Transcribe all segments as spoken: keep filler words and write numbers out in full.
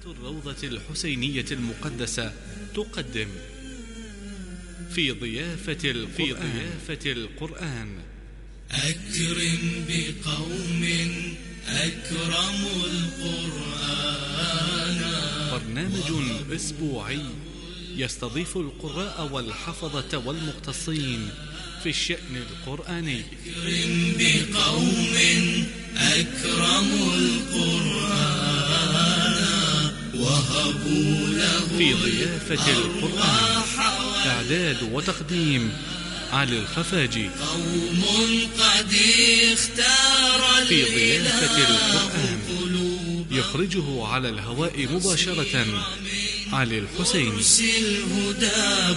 الروضة الحسينية المقدسة تقدم في ضيافة القرآن, في ضيافة القرآن أكرم بقوم أكرموا القرآن. برنامج أسبوعي يستضيف القراء والحفظة والمختصين في الشأن القرآني. أكرم بقوم أكرموا القرآن وهبوا له في ضيافة القرآن إعداد وتقديم علي الخفاجي. قوم قد اختار في ضيافة القرآن قلوب يخرجه على الهواء مباشرة علي الحسيني. الهدى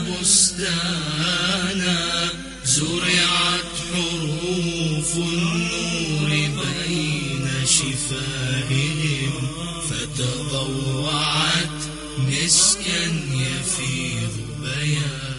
بستانا زرعت حروف النور بين شفاههم فتضوعت مسكا يفيض بيانا.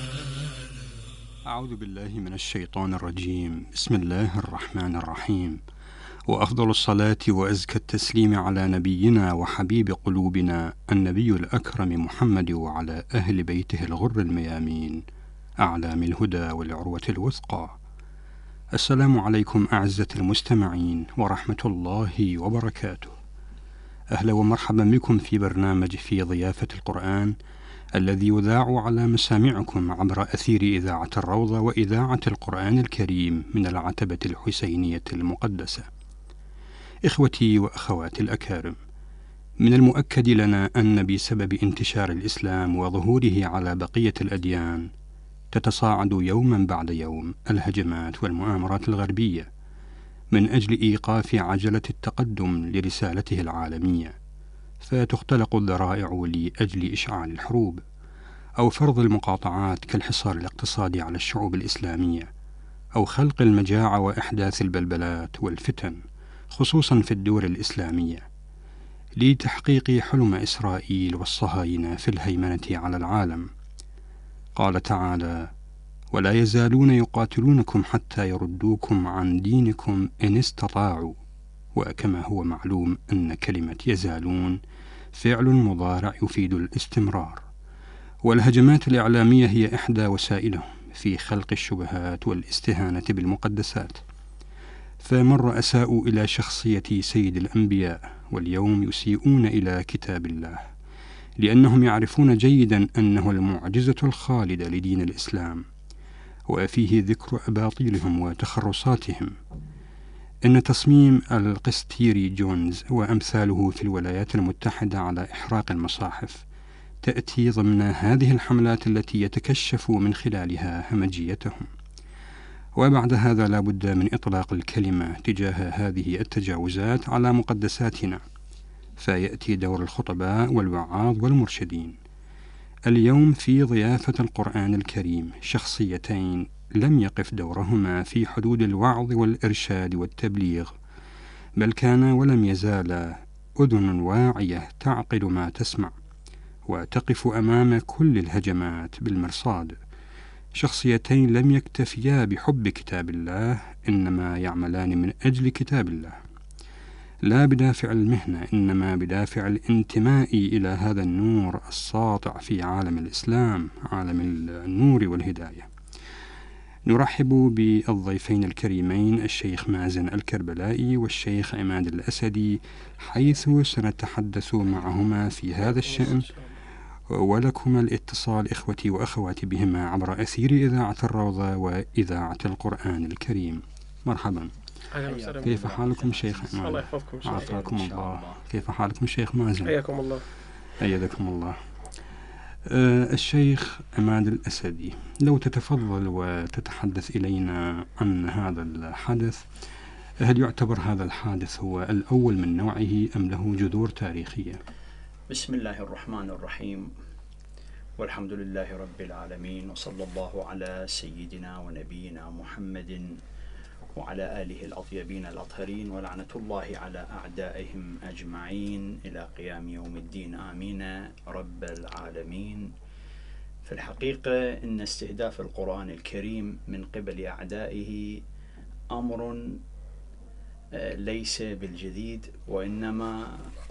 أعوذ بالله من الشيطان الرجيم. بسم الله الرحمن الرحيم، وأفضل الصلاة وأزكى التسليم على نبينا وحبيب قلوبنا النبي الأكرم محمد وعلى أهل بيته الغر الميامين أعلام الهدى والعروة الوثقى. السلام عليكم أعزة المستمعين ورحمة الله وبركاته. أهلا ومرحبا بكم في برنامج في ضيافة القرآن الذي يذاع على مسامعكم عبر أثير إذاعة الروضة وإذاعة القرآن الكريم من العتبة الحسينية المقدسة. إخوتي وأخواتي الأكارم، من المؤكد لنا أن بسبب انتشار الإسلام وظهوره على بقية الأديان تتصاعد يوما بعد يوم الهجمات والمؤامرات الغربية من أجل إيقاف عجلة التقدم لرسالته العالمية، فتختلق الذرائع لأجل إشعال الحروب أو فرض المقاطعات كالحصار الاقتصادي على الشعوب الإسلامية أو خلق المجاعة وإحداث البلبلات والفتن خصوصا في الدول الإسلامية لتحقيق حلم إسرائيل والصهاينة في الهيمنة على العالم. قال تعالى: ولا يزالون يقاتلونكم حتى يردوكم عن دينكم إن استطاعوا. وكما هو معلوم أن كلمة يزالون فعل مضارع يفيد الاستمرار، والهجمات الإعلامية هي إحدى وسائلهم في خلق الشبهات والاستهانة بالمقدسات. فمر أساءوا إلى شخصية سيد الأنبياء واليوم يسيئون إلى كتاب الله، لأنهم يعرفون جيدا أنه المعجزة الخالدة لدين الإسلام، وفيه ذكر أباطيلهم وتخرصاتهم. إن تصميم القسطيري جونز وأمثاله في الولايات المتحدة على إحراق المصاحف تأتي ضمن هذه الحملات التي يتكشف من خلالها همجيتهم. وبعد هذا لا بد من إطلاق الكلمة تجاه هذه التجاوزات على مقدساتنا، فيأتي دور الخطباء والوعاظ والمرشدين. اليوم في ضيافة القرآن الكريم شخصيتين لم يقف دورهما في حدود الوعظ والإرشاد والتبليغ، بل كان ولم يزال أذن واعية تعقل ما تسمع وتقف أمام كل الهجمات بالمرصاد. شخصيتين لم يكتفيا بحب كتاب الله، إنما يعملان من أجل كتاب الله، لا بدافع المهنة إنما بدافع الانتماء إلى هذا النور الساطع في عالم الإسلام، عالم النور والهداية. نرحب بالضيفين الكريمين الشيخ مازن الكربلائي والشيخ عماد الأسدي، حيث سنتحدث معهما في هذا الشأن، ولكم الاتصال إخوتي وأخواتي بهما عبر أثير إذاعة الروضة وإذاعة القرآن الكريم. مرحبا. كيف حالكم شيخ عماد؟ الله يحفظكم شيخ. عافاكم الله. كيف حالكم شيخ مازن؟ حياكم الله. أيدكم الله. أه الشيخ عماد الأسدي، لو تتفضل وتتحدث إلينا عن هذا الحدث. هل يعتبر هذا الحادث هو الأول من نوعه أم له جذور تاريخية؟ بسم الله الرحمن الرحيم، والحمد لله رب العالمين، وصلى الله على سيدنا ونبينا محمد وعلى آله الأطيبين الأطهرين، ولعنة الله على أعدائهم أجمعين إلى قيام يوم الدين، آمين رب العالمين. في الحقيقة إن استهداف القرآن الكريم من قبل أعدائه أمر ليس بالجديد، وإنما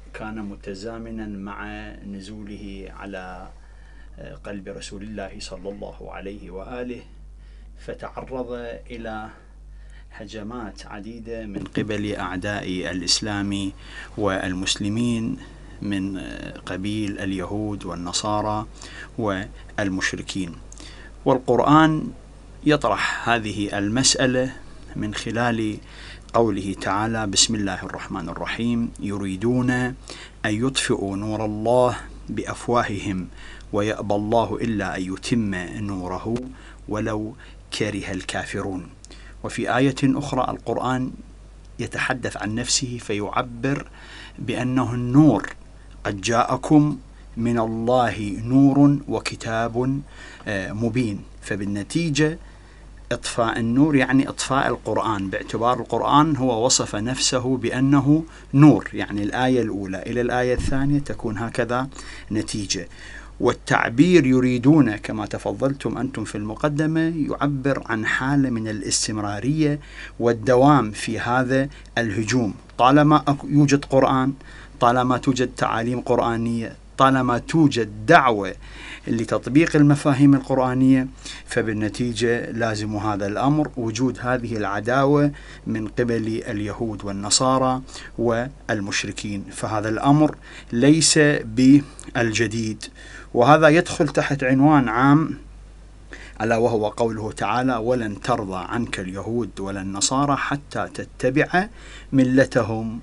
كان متزامنا مع نزوله على قلب رسول الله صلى الله عليه وآله، فتعرض إلى هجمات عديدة من قبل أعداء الإسلام والمسلمين من قبيل اليهود والنصارى والمشركين. والقرآن يطرح هذه المسألة من خلال قوله تعالى: بسم الله الرحمن الرحيم: يريدون أن يطفئوا نور الله بأفواههم ويأبى الله إلا أن يتم نوره ولو كره الكافرون. وفي آية أخرى القرآن يتحدث عن نفسه فيعبر بأنه النور، قد جاءكم من الله نور وكتاب مبين. فبالنتيجة إطفاء النور يعني إطفاء القرآن، باعتبار القرآن هو وصف نفسه بأنه نور، يعني الآية الأولى إلى الآية الثانية تكون هكذا نتيجة. والتعبير يريدون كما تفضلتم أنتم في المقدمة يعبر عن حالة من الاستمرارية والدوام في هذا الهجوم، طالما يوجد قرآن، طالما توجد تعاليم قرآنية، طالما توجد دعوة لتطبيق المفاهيم القرآنية، فبالنتيجة لازم هذا الأمر وجود هذه العداوة من قبل اليهود والنصارى والمشركين. فهذا الأمر ليس بالجديد، وهذا يدخل تحت عنوان عام ألا وهو قوله تعالى: ولن ترضى عنك اليهود ولا النصارى حتى تتبع ملتهم.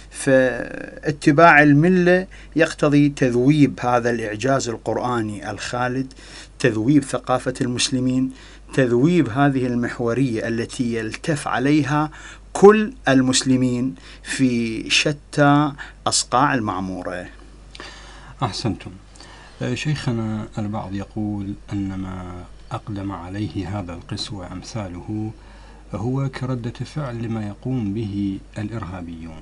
فاتباع الملة يقتضي تذويب هذا الإعجاز القرآني الخالد، تذويب ثقافة المسلمين، تذويب هذه المحورية التي يلتف عليها كل المسلمين في شتى أصقاع المعمورة. أحسنتم. شيخنا، البعض يقول أن ما أقدم عليه هذا القس وأمثاله هو كردة فعل لما يقوم به الإرهابيون.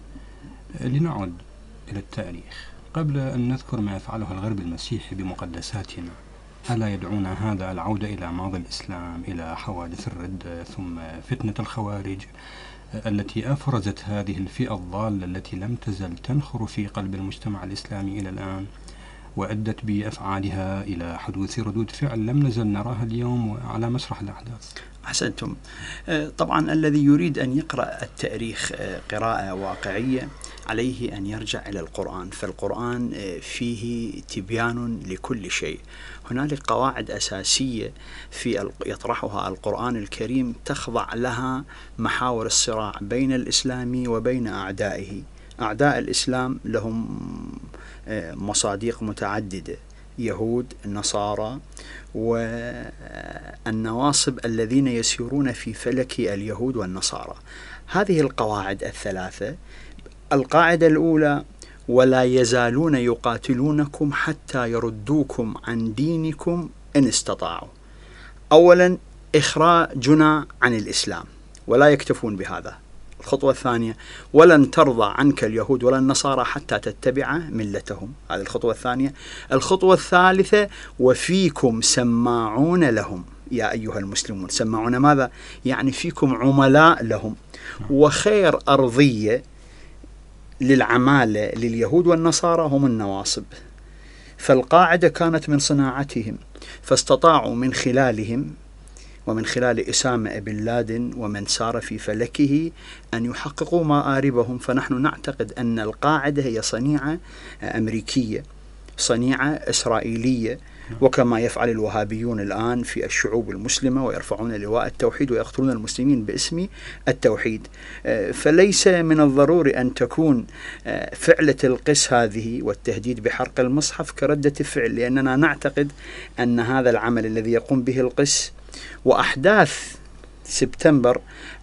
لنعد إلى التاريخ قبل أن نذكر ما يفعله الغرب المسيحي بمقدساتنا. ألا يدعونا هذا العودة إلى ماضي الإسلام، إلى حوادث الردة، ثم فتنة الخوارج التي أفرزت هذه الفئة الضالة التي لم تزل تنخر في قلب المجتمع الإسلامي إلى الآن، وأدت بأفعالها إلى حدوث ردود فعل لم نزل نراها اليوم على مسرح الأحداث. أحسنتم. طبعا الذي يريد أن يقرأ التاريخ قراءة واقعية عليه أن يرجع إلى القرآن، فالقرآن فيه تبيان لكل شيء. هنالك قواعد أساسية في يطرحها القرآن الكريم تخضع لها محاور الصراع بين الإسلام وبين أعدائه. أعداء الإسلام لهم مصادق متعددة: يهود، النصارى، والنواصب الذين يسيرون في فلك اليهود والنصارى. هذه القواعد الثلاثة: القاعدة الأولى: ولا يزالون يقاتلونكم حتى يردوكم عن دينكم إن استطاعوا. أولا إخراجنا عن الإسلام، ولا يكتفون بهذا. الخطوة الثانية: ولن ترضى عنك اليهود ولا النصارى حتى تتبع ملتهم. هذه الخطوة الثانية. الخطوة الثالثة: وفيكم سماعون لهم يا أيها المسلمون. سماعون ماذا؟ يعني فيكم عملاء لهم. وخير أرضية للعمالة لليهود والنصارى هم النواصب، فالقاعدة كانت من صناعتهم، فاستطاعوا من خلالهم ومن خلال أسامة بن لادن ومن سار في فلكه أن يحققوا مآربهم. فنحن نعتقد أن القاعدة هي صنيعة أمريكية، صنيعة إسرائيلية، وكما يفعل الوهابيون الآن في الشعوب المسلمة ويرفعون لواء التوحيد ويقتلون المسلمين باسم التوحيد. فليس من الضروري أن تكون فعلة القس هذه والتهديد بحرق المصحف كردة فعل، لأننا نعتقد أن هذا العمل الذي يقوم به القس وأحداث سبتمبر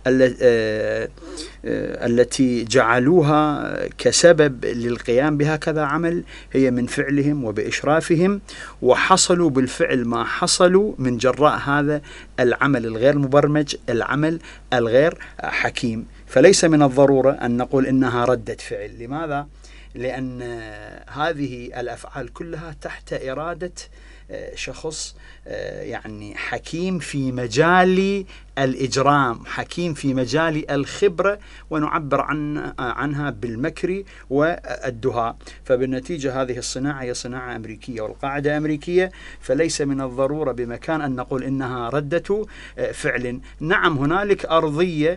التي جعلوها كسبب للقيام بهكذا عمل هي من فعلهم وبإشرافهم، وحصلوا بالفعل ما حصلوا من جراء هذا العمل الغير مبرمج، العمل الغير حكيم. فليس من الضرورة أن نقول إنها ردة فعل. لماذا؟ لأن هذه الأفعال كلها تحت إرادة شخص يعني حكيم في مجال الإجرام، حكيم في مجال الخبرة، ونعبر عن عنها بالمكر والدهاء. فبالنتيجة هذه الصناعة هي صناعة أمريكية والقاعدة أمريكية، فليس من الضرورة بمكان أن نقول إنها ردة فعل. نعم هنالك أرضية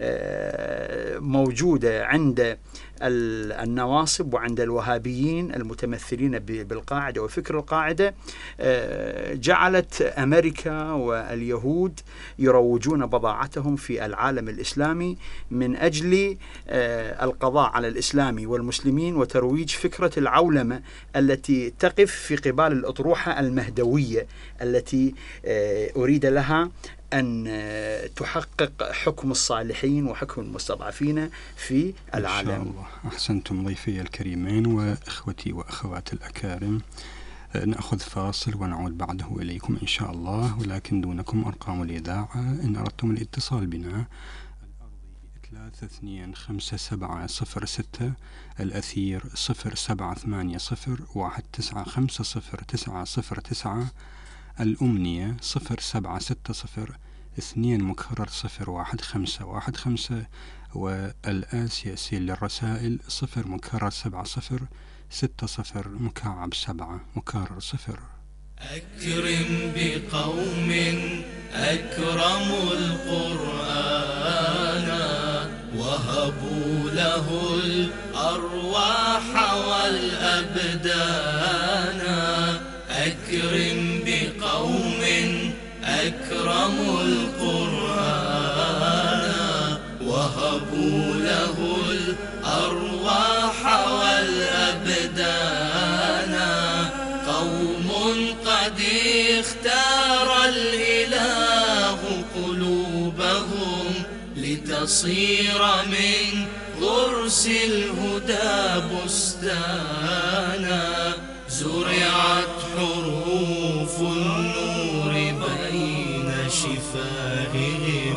موجودة عند النواصب وعند الوهابيين المتمثلين بالقاعدة وفكر القاعدة، جعلت أمريكا واليهود يروجون بضاعتهم في العالم الإسلامي من أجل القضاء على الإسلام والمسلمين وترويج فكرة العولمة التي تقف في قبال الأطروحة المهدوية التي أريد لها أن تحقق حكم الصالحين وحكم المستضعفين في العالم. إن شاء الله. أحسنتم ضيفي الكريمين وإخوتي وأخوات الأكارم. نأخذ فاصل ونعود بعده إليكم إن شاء الله، ولكن دونكم أرقام الإذاعة إن أردتم الاتصال بنا: ثلاثة اثنين خمسة سبعة صفر ستة، الأثير صفر سبعة ثمانية صفر واحد تسعة خمسة صفر تسعة صفر تسعة، الأمنية صفر سبعة ستة صفر اثنين مكرر صفر واحد خمسة واحد خمسة، والآسياسي للرسائل صفر مكرر سبعة صفر ستة صفر مكعب سبعة مكرر صفر. أكرم بقوم أكرموا القرآن وهبوا له الأرواح والأبدان. أكرم بقوم أكرموا القرآن وهبوا له الأرواح والأبدان. قوم قد اختار الإله قلوبهم لتصير من غرس الهدى بستانا. زرعت حروف النور بين شفاههم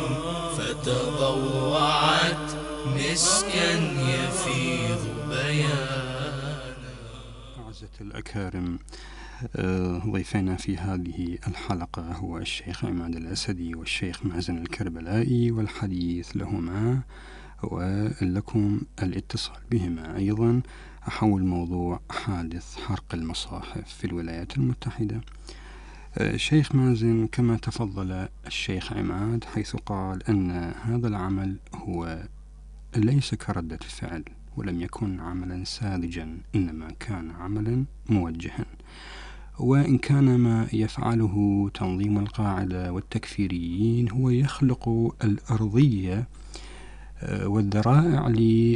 فتضوعت مسكا يفيض بيانا. أعزة الأكارم، ضيفنا في هذه الحلقة هو الشيخ عماد الأسدي والشيخ مازن الكربلائي، والحديث لهما ولكم الاتصال بهما أيضا حول موضوع حادث حرق المصاحف في الولايات المتحدة. الشيخ مازن، كما تفضل الشيخ عماد حيث قال أن هذا العمل هو ليس كردة فعل ولم يكن عملا ساذجا، إنما كان عملا موجها، وإن كان ما يفعله تنظيم القاعدة والتكفيريين هو يخلق الأرضية والذرائع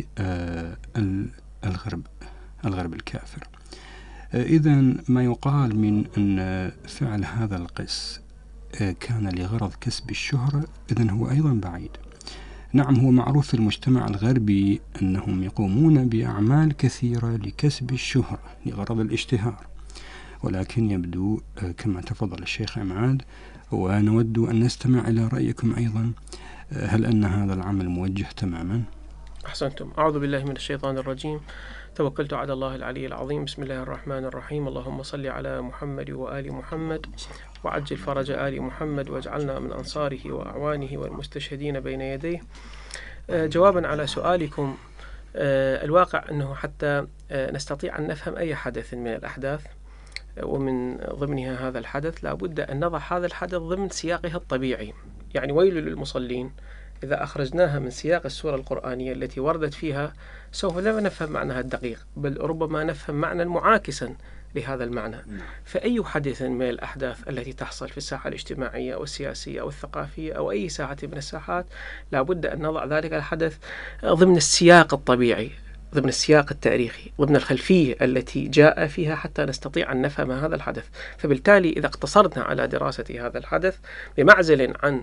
للغرب الغرب الكافر. إذن ما يقال من أن فعل هذا القس كان لغرض كسب الشهرة، إذن هو أيضا بعيد. نعم، هو معروف في المجتمع الغربي أنهم يقومون بأعمال كثيرة لكسب الشهرة لغرض الاشتهار، ولكن يبدو كما تفضل الشيخ عماد، ونود أن نستمع إلى رأيكم أيضا، هل أن هذا العمل موجه تماما؟ أحسنتم. أعوذ بالله من الشيطان الرجيم. توكلت على الله العلي العظيم. بسم الله الرحمن الرحيم. اللهم صل على محمد وآل محمد وعجل فرج آل محمد واجعلنا من أنصاره وأعوانه والمستشهدين بين يديه. جوابا على سؤالكم، الواقع أنه حتى نستطيع أن نفهم أي حدث من الأحداث ومن ضمنها هذا الحدث، لا بد أن نضع هذا الحدث ضمن سياقه الطبيعي. يعني ويل للمصلين إذا أخرجناها من سياق السورة القرآنية التي وردت فيها سوف لا نفهم معناها الدقيق، بل ربما نفهم معنى معاكسا لهذا المعنى. فأي حدث من الأحداث التي تحصل في الساحة الاجتماعية أو السياسية أو الثقافية أو أي ساحة من الساحات، لا بد أن نضع ذلك الحدث ضمن السياق الطبيعي، ضمن السياق التاريخي، ضمن الخلفية التي جاء فيها حتى نستطيع أن نفهم هذا الحدث. فبالتالي إذا اقتصرنا على دراسة هذا الحدث بمعزل عن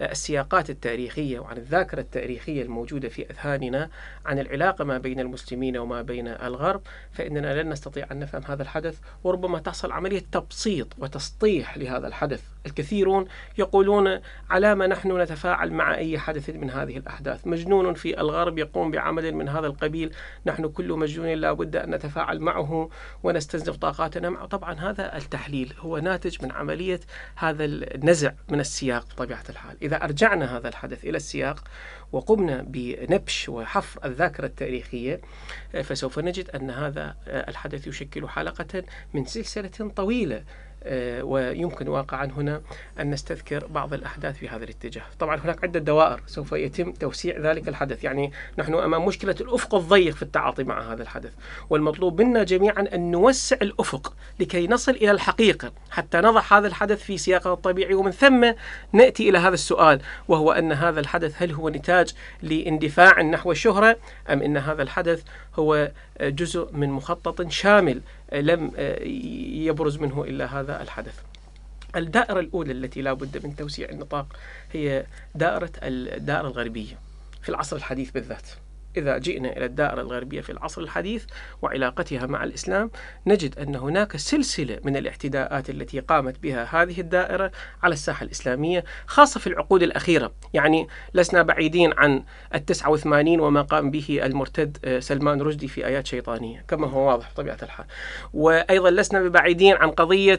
السياقات التاريخية وعن الذاكرة التاريخية الموجودة في أذهاننا عن العلاقة ما بين المسلمين وما بين الغرب، فإننا لن نستطيع أن نفهم هذا الحدث، وربما تحصل عملية تبسيط وتسطيح لهذا الحدث. الكثيرون يقولون على ما نحن نتفاعل مع أي حدث من هذه الأحداث، مجنون في الغرب يقوم بعمل من هذا القبيل، نحن كل مجنون لا بد أن نتفاعل معه ونستنزف طاقاتنا معه. طبعا هذا التحليل هو ناتج من عملية هذا النزع من السياق بطبيعة الحال. إذا أرجعنا هذا الحدث إلى السياق وقمنا بنبش وحفر الذاكرة التاريخية، فسوف نجد أن هذا الحدث يشكل حلقة من سلسلة طويلة، ويمكن واقعا هنا أن نستذكر بعض الأحداث في هذا الاتجاه. طبعا هناك عدة دوائر سوف يتم توسيع ذلك الحدث، يعني نحن أمام مشكلة الأفق الضيق في التعاطي مع هذا الحدث، والمطلوب منا جميعا أن نوسع الأفق لكي نصل إلى الحقيقة حتى نضع هذا الحدث في سياقه الطبيعي، ومن ثم نأتي إلى هذا السؤال، وهو أن هذا الحدث هل هو نتاج لاندفاع نحو الشهرة، أم أن هذا الحدث هو جزء من مخطط شامل لم يبرز منه إلا هذا الحدث. الدائرة الأولى التي لا بد من توسيع النطاق هي دائرة الدائرة الغربية في العصر الحديث بالذات. إذا جئنا إلى الدائرة الغربية في العصر الحديث وعلاقتها مع الإسلام، نجد أن هناك سلسلة من الاعتداءات التي قامت بها هذه الدائرة على الساحة الإسلامية، خاصة في العقود الأخيرة. يعني لسنا بعيدين عن التسعة وثمانين وما قام به المرتد سلمان رشدي في آيات شيطانية كما هو واضح بطبيعة الحال، وأيضا لسنا بعيدين عن قضية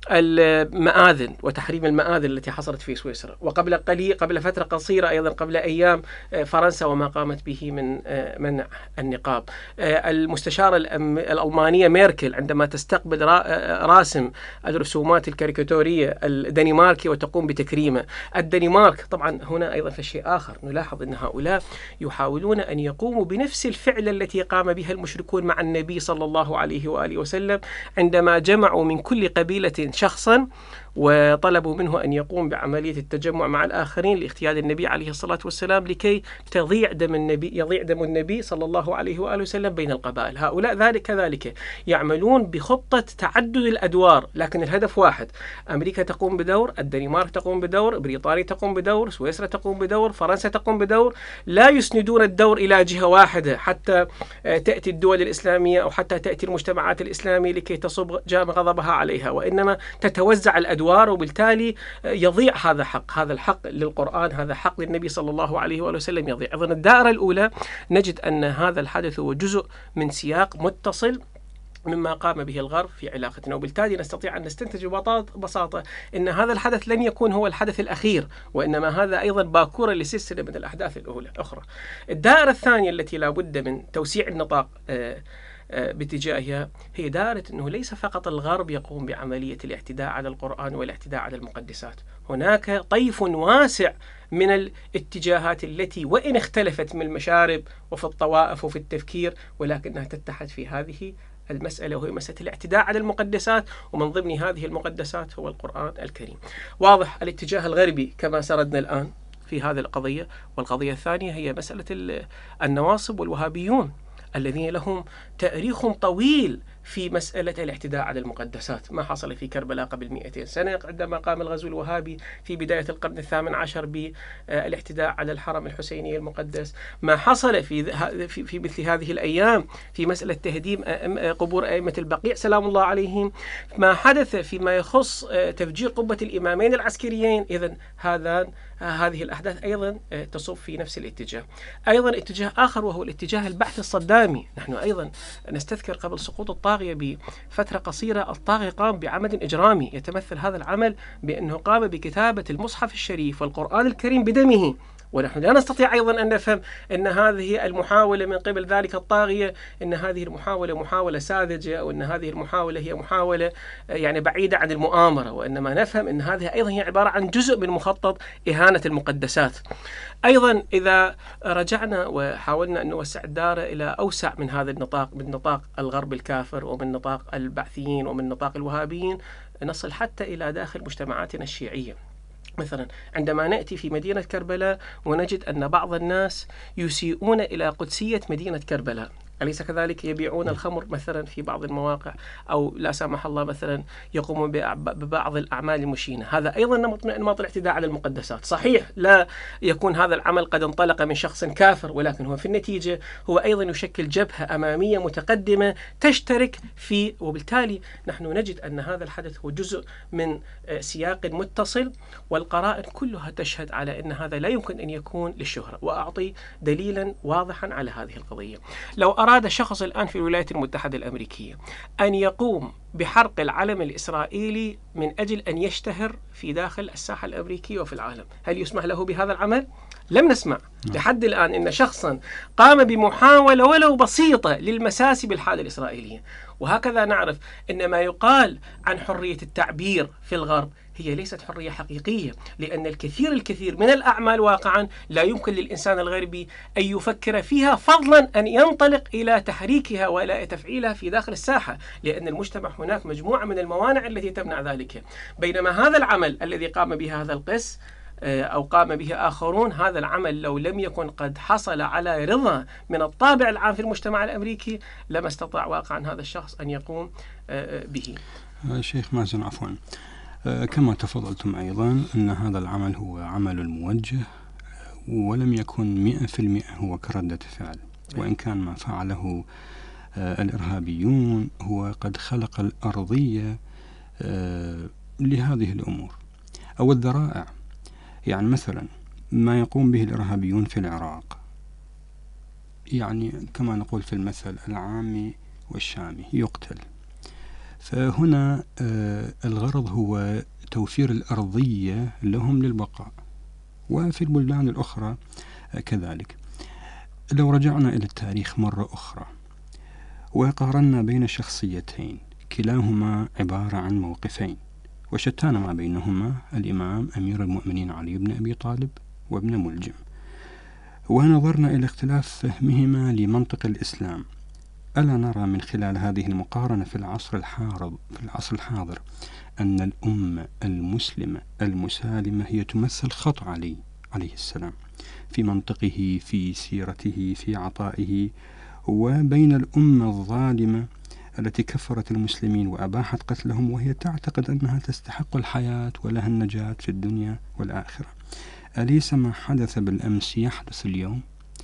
المآذن وتحريم المآذن التي حصلت في سويسرا، وقبل قليل قبل فترة قصيرة أيضا قبل أيام فرنسا وما قامت به من منع النقاب. المستشارة الألمانية ميركل عندما تستقبل راسم الرسومات الكاريكاتورية الدنماركي وتقوم بتكريمه. الدنمارك طبعا هنا أيضا في شيء آخر، نلاحظ أن هؤلاء يحاولون أن يقوموا بنفس الفعل التي قام بها المشركون مع النبي صلى الله عليه وآله وسلم عندما جمعوا من كل قبيلة شخصا وطلبوا منه أن يقوم بعملية التجمع مع الآخرين لاغتيال النبي عليه الصلاة والسلام لكي تضيع دم النبي يضيع دم النبي صلى الله عليه وآله وسلم بين القبائل. هؤلاء ذلك كذلك يعملون بخطة تعدد الأدوار، لكن الهدف واحد. أمريكا تقوم بدور، الدنمارك تقوم بدور، بريطانيا تقوم بدور، سويسرا تقوم بدور، فرنسا تقوم بدور. لا يسندون الدور إلى جهة واحدة حتى تأتي الدول الإسلامية أو حتى تأتي المجتمعات الإسلامية لكي تصب جام غضبها عليها، وإنما تتوزع الأدوار، وبالتالي يضيع هذا حق، هذا الحق للقرآن، هذا حق للنبي صلى الله عليه وآله وسلم يضيع. إذن الدائرة الأولى نجد أن هذا الحدث هو جزء من سياق متصل مما قام به الغرب في علاقتنا، وبالتالي نستطيع أن نستنتج ببساطة أن هذا الحدث لن يكون هو الحدث الأخير، وإنما هذا أيضا باكورة لسلسلة من الأحداث الأولى أخرى. الدائرة الثانية التي لا بد من توسيع النطاق باتجاهها هي دائرة أنه ليس فقط الغرب يقوم بعملية الاعتداء على القرآن والاعتداء على المقدسات، هناك طيف واسع من الاتجاهات التي وإن اختلفت من المشارب وفي الطوائف وفي التفكير، ولكنها تتحد في هذه المسألة، وهي مسألة الاعتداء على المقدسات، ومن ضمن هذه المقدسات هو القرآن الكريم. واضح الاتجاه الغربي كما سردنا الآن في هذه القضية. والقضية الثانية هي مسألة النواصب والوهابيون الذين لهم تاريخ طويل في مسألة الاعتداء على المقدسات. ما حصل في كربلاء قبل مئتين سنة عندما قام الغزو الوهابي في بداية القرن الثامن عشر بالاعتداء على الحرم الحسيني المقدس، ما حصل في في مثل هذه الأيام في مسألة تهديم قبور أئمة البقيع سلام الله عليهم، ما حدث فيما يخص تفجير قبة الإمامين العسكريين. إذن هذا هذه الأحداث أيضا تصب في نفس الاتجاه. أيضا اتجاه آخر وهو الاتجاه البحث الصدامي. نحن أيضا نستذكر قبل سقوط الطاغية بفترة قصيرة الطاغية قام بعمل إجرامي يتمثل هذا العمل بأنه قام بكتابة المصحف الشريف والقرآن الكريم بدمه، ونحن لا نستطيع أيضا أن نفهم أن هذه المحاولة من قبل ذلك الطاغية أن هذه المحاولة محاولة ساذجة، أو أن هذه المحاولة هي محاولة يعني بعيدة عن المؤامرة، وإنما نفهم أن هذه أيضا هي عبارة عن جزء من مخطط إهانة المقدسات. أيضا إذا رجعنا وحاولنا أن نوسع الدائرة إلى أوسع من هذا النطاق، من نطاق الغرب الكافر ومن نطاق البعثيين ومن نطاق الوهابيين، نصل حتى إلى داخل مجتمعاتنا الشيعية. مثلا عندما نأتي في مدينة كربلاء ونجد أن بعض الناس يسيئون إلى قدسية مدينة كربلاء، أليس كذلك؟ يبيعون الخمر مثلا في بعض المواقع، أو لا سمح الله مثلا يقومون ببعض الأعمال المشينة. هذا أيضا نمط من أنماط الاعتداء على المقدسات. صحيح لا يكون هذا العمل قد انطلق من شخص كافر، ولكن هو في النتيجة هو أيضا يشكل جبهة أمامية متقدمة تشترك في، وبالتالي نحن نجد أن هذا الحدث هو جزء من سياق متصل، والقرائن كلها تشهد على أن هذا لا يمكن أن يكون للشهرة. وأعطي دليلا واضحا على هذه القضية. لو أراد شخص الآن في الولايات المتحدة الأمريكية أن يقوم بحرق العلم الإسرائيلي من أجل أن يشتهر في داخل الساحة الأمريكية وفي العالم، هل يسمح له بهذا العمل؟ لم نسمع لحد الآن أن شخصا قام بمحاولة ولو بسيطة للمساس بالحالة الإسرائيلية. وهكذا نعرف أن ما يقال عن حرية التعبير في الغرب هي ليست حرية حقيقية، لأن الكثير الكثير من الأعمال واقعا لا يمكن للإنسان الغربي أن يفكر فيها، فضلا أن ينطلق إلى تحريكها وإلى تفعيلها في داخل الساحة، لأن المجتمع هناك مجموعة من الموانع التي تمنع ذلك. بينما هذا العمل الذي قام به هذا القس أو قام به آخرون، هذا العمل لو لم يكن قد حصل على رضا من الطابع العام في المجتمع الأمريكي لما استطاع واقعا هذا الشخص أن يقوم به. شيخ مازن، عفوا، كما تفضلتم أيضا أن هذا العمل هو عمل موجه ولم يكن مئة في المئة هو كردة فعل، وإن كان ما فعله الإرهابيون هو قد خلق الأرضية لهذه الأمور أو الذرائع. يعني مثلا ما يقوم به الإرهابيون في العراق، يعني كما نقول في المثل العامي والشامي يقتل. فهنا الغرض هو توفير الأرضية لهم للبقاء، وفي البلدان الأخرى كذلك. لو رجعنا إلى التاريخ مرة أخرى وقارنا بين شخصيتين كلاهما عبارة عن موقفين وشتان ما بينهما الإمام أمير المؤمنين علي بن أبي طالب وابن ملجم، ونظرنا إلى اختلاف فهمهما لمنطق الإسلام، ألا نرى من خلال هذه المقارنة في العصر الحاضر في العصر الحاضر أن الأمة المسلمة المسالمة هي تمثل خط علي عليه السلام في منطقه، في سيرته، في عطائه، وبين الأمة الظالمة التي كفرت المسلمين وأباحت قتلهم وهي تعتقد أنها تستحق الحياة ولها النجاة في الدنيا والآخرة. أليس ما حدث بالأمس يحدث اليوم؟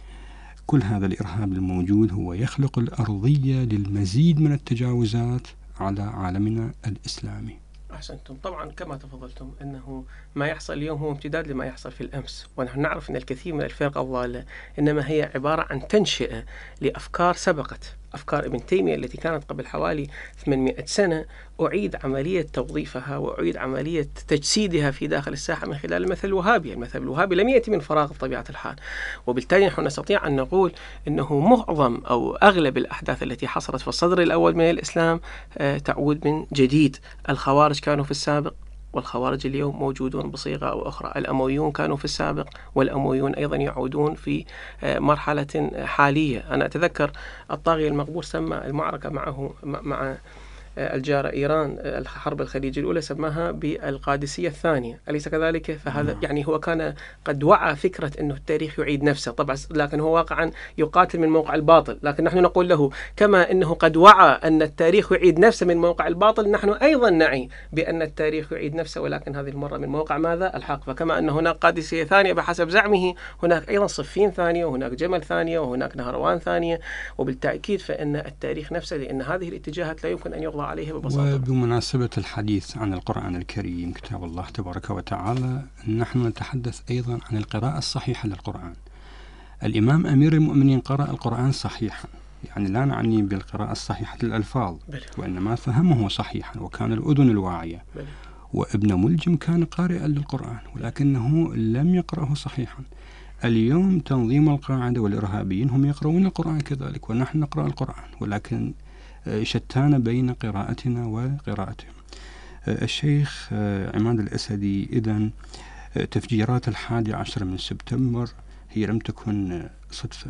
كل هذا الإرهاب الموجود هو يخلق الأرضية للمزيد من التجاوزات على عالمنا الإسلامي. أحسنتم. طبعا كما تفضلتم أنه ما يحصل اليوم هو امتداد لما يحصل في الأمس، ونحن نعرف أن الكثير من الفرق الضالة إنما هي عبارة عن تنشئة لأفكار سبقت. أفكار ابن تيمية التي كانت قبل حوالي ثمانمائة سنة أعيد عملية توظيفها وأعيد عملية تجسيدها في داخل الساحة من خلال المذهب الوهابي. المذهب الوهابي لم يأتي من فراغ بطبيعة الحال، وبالتالي نحن نستطيع أن نقول أنه معظم أو أغلب الأحداث التي حصلت في الصدر الأول من الإسلام تعود من جديد. الخوارج كانوا في السابق والخوارج اليوم موجودون بصيغة أو أخرى، الأمويون كانوا في السابق والأمويون أيضا يعودون في مرحلة حالية. أنا أتذكر الطاغية المغبور سمى المعركة معه مع الجارة إيران الحرب الخليج الأولى سماها بالقادسية الثانية، أليس كذلك؟ فهذا يعني هو كان قد وعى فكرة أنه التاريخ يعيد نفسه طبعا، لكن هو واقعا يقاتل من موقع الباطل. لكن نحن نقول له كما أنه قد وعى أن التاريخ يعيد نفسه من موقع الباطل، نحن أيضا نعي بأن التاريخ يعيد نفسه، ولكن هذه المرة من موقع ماذا؟ الحق. فكما أن هناك قادسية ثانية بحسب زعمه، هناك أيضا صفين ثانية، وهناك جمل ثانية، وهناك نهروان ثانية، وبالتأكيد فإن التاريخ نفسه، لأن هذه الاتجاهات لا يمكن أن يقضى عليها ببساطة. وبمناسبة الحديث عن القرآن الكريم كتاب الله تبارك وتعالى، نحن نتحدث أيضا عن القراءة الصحيحة للقرآن. الإمام أمير المؤمنين قرأ القرآن صحيحا، يعني لا نعني بالقراءة الصحيحة للألفاظ، وإنما فهمه صحيحا وكان الأذن الواعية. وابن ملجم كان قارئا للقرآن ولكنه لم يقرأه صحيحا. اليوم تنظيم القاعدة والإرهابيين هم يقرؤون القرآن كذلك، ونحن نقرأ القرآن، ولكن شتان بين قراءتنا وقراءتهم. الشيخ عماد الأسدي، إذن تفجيرات الحادي عشر من سبتمبر هي لم تكن صدفة،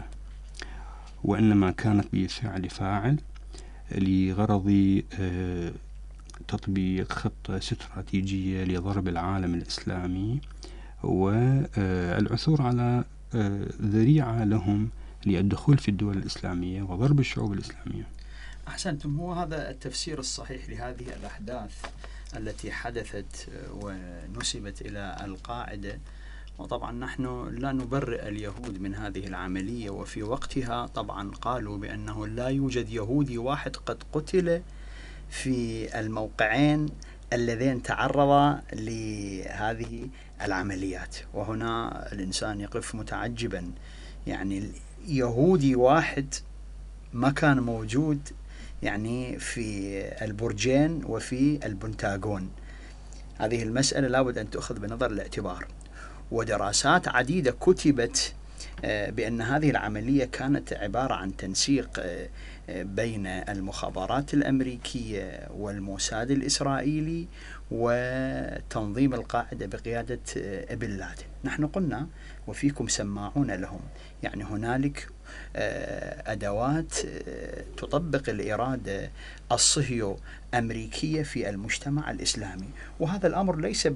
وإنما كانت بفعل فاعل لغرض تطبيق خطة استراتيجية لضرب العالم الإسلامي والعثور على ذريعة لهم للدخول في الدول الإسلامية وضرب الشعوب الإسلامية. أحسنتم، هو هذا التفسير الصحيح لهذه الأحداث التي حدثت ونسبت إلى القاعدة. وطبعا نحن لا نبرئ اليهود من هذه العملية، وفي وقتها طبعا قالوا بأنه لا يوجد يهودي واحد قد قتل في الموقعين اللذين تعرضا لهذه العمليات. وهنا الإنسان يقف متعجبا، يعني يهودي واحد ما كان موجود يعني في البرجين وفي البنتاغون. هذه المسألة لابد أن تأخذ بنظر الاعتبار، ودراسات عديدة كتبت بأن هذه العملية كانت عبارة عن تنسيق بين المخابرات الأمريكية والموساد الإسرائيلي وتنظيم القاعدة بقيادة بن لادن. نحن قلنا وفيكم سماعون لهم، يعني هنالك أدوات تطبق الإرادة الصهيو أمريكية في المجتمع الإسلامي، وهذا الأمر ليس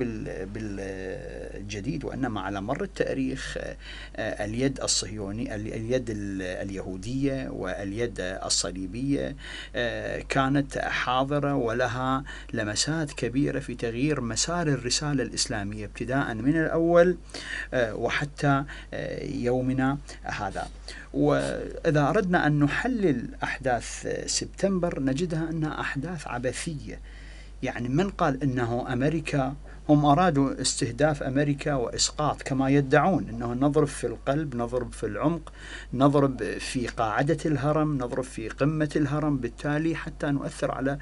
بالجديد، وإنما على مر التاريخ اليد الصهيوني اليد اليهودية واليد الصليبية كانت حاضرة ولها لمسات كبيرة في تغيير مسار الرسالة الإسلامية ابتداء من الأول وحتى يومنا هذا. وإذا أردنا أن نحلل أحداث سبتمبر نجدها أنها أحداث عبثية. يعني من قال أنه أمريكا، هم أرادوا استهداف أمريكا وإسقاط كما يدعون، أنه نضرب في القلب، نضرب في العمق، نضرب في قاعدة الهرم، نضرب في قمة الهرم، بالتالي حتى نؤثر على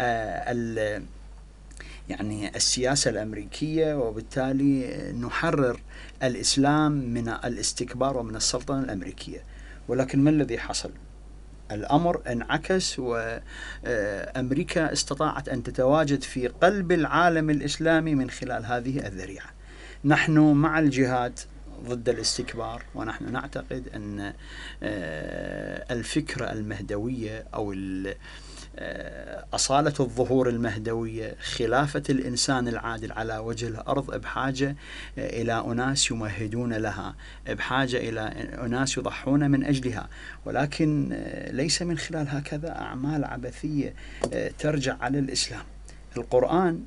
آه يعني السياسة الأمريكية، وبالتالي نحرر الإسلام من الاستكبار ومن السلطنة الأمريكية. ولكن ما الذي حصل؟ الأمر انعكس، وأمريكا استطاعت أن تتواجد في قلب العالم الإسلامي من خلال هذه الذريعة. نحن مع الجهاد ضد الاستكبار، ونحن نعتقد أن الفكرة المهدوية أو أصالة الظهور المهدوية، خلافة الإنسان العادل على وجه الأرض، بحاجة إلى أناس يمهدون لها، بحاجة إلى أناس يضحون من أجلها، ولكن ليس من خلال هكذا أعمال عبثية ترجع على الإسلام. القرآن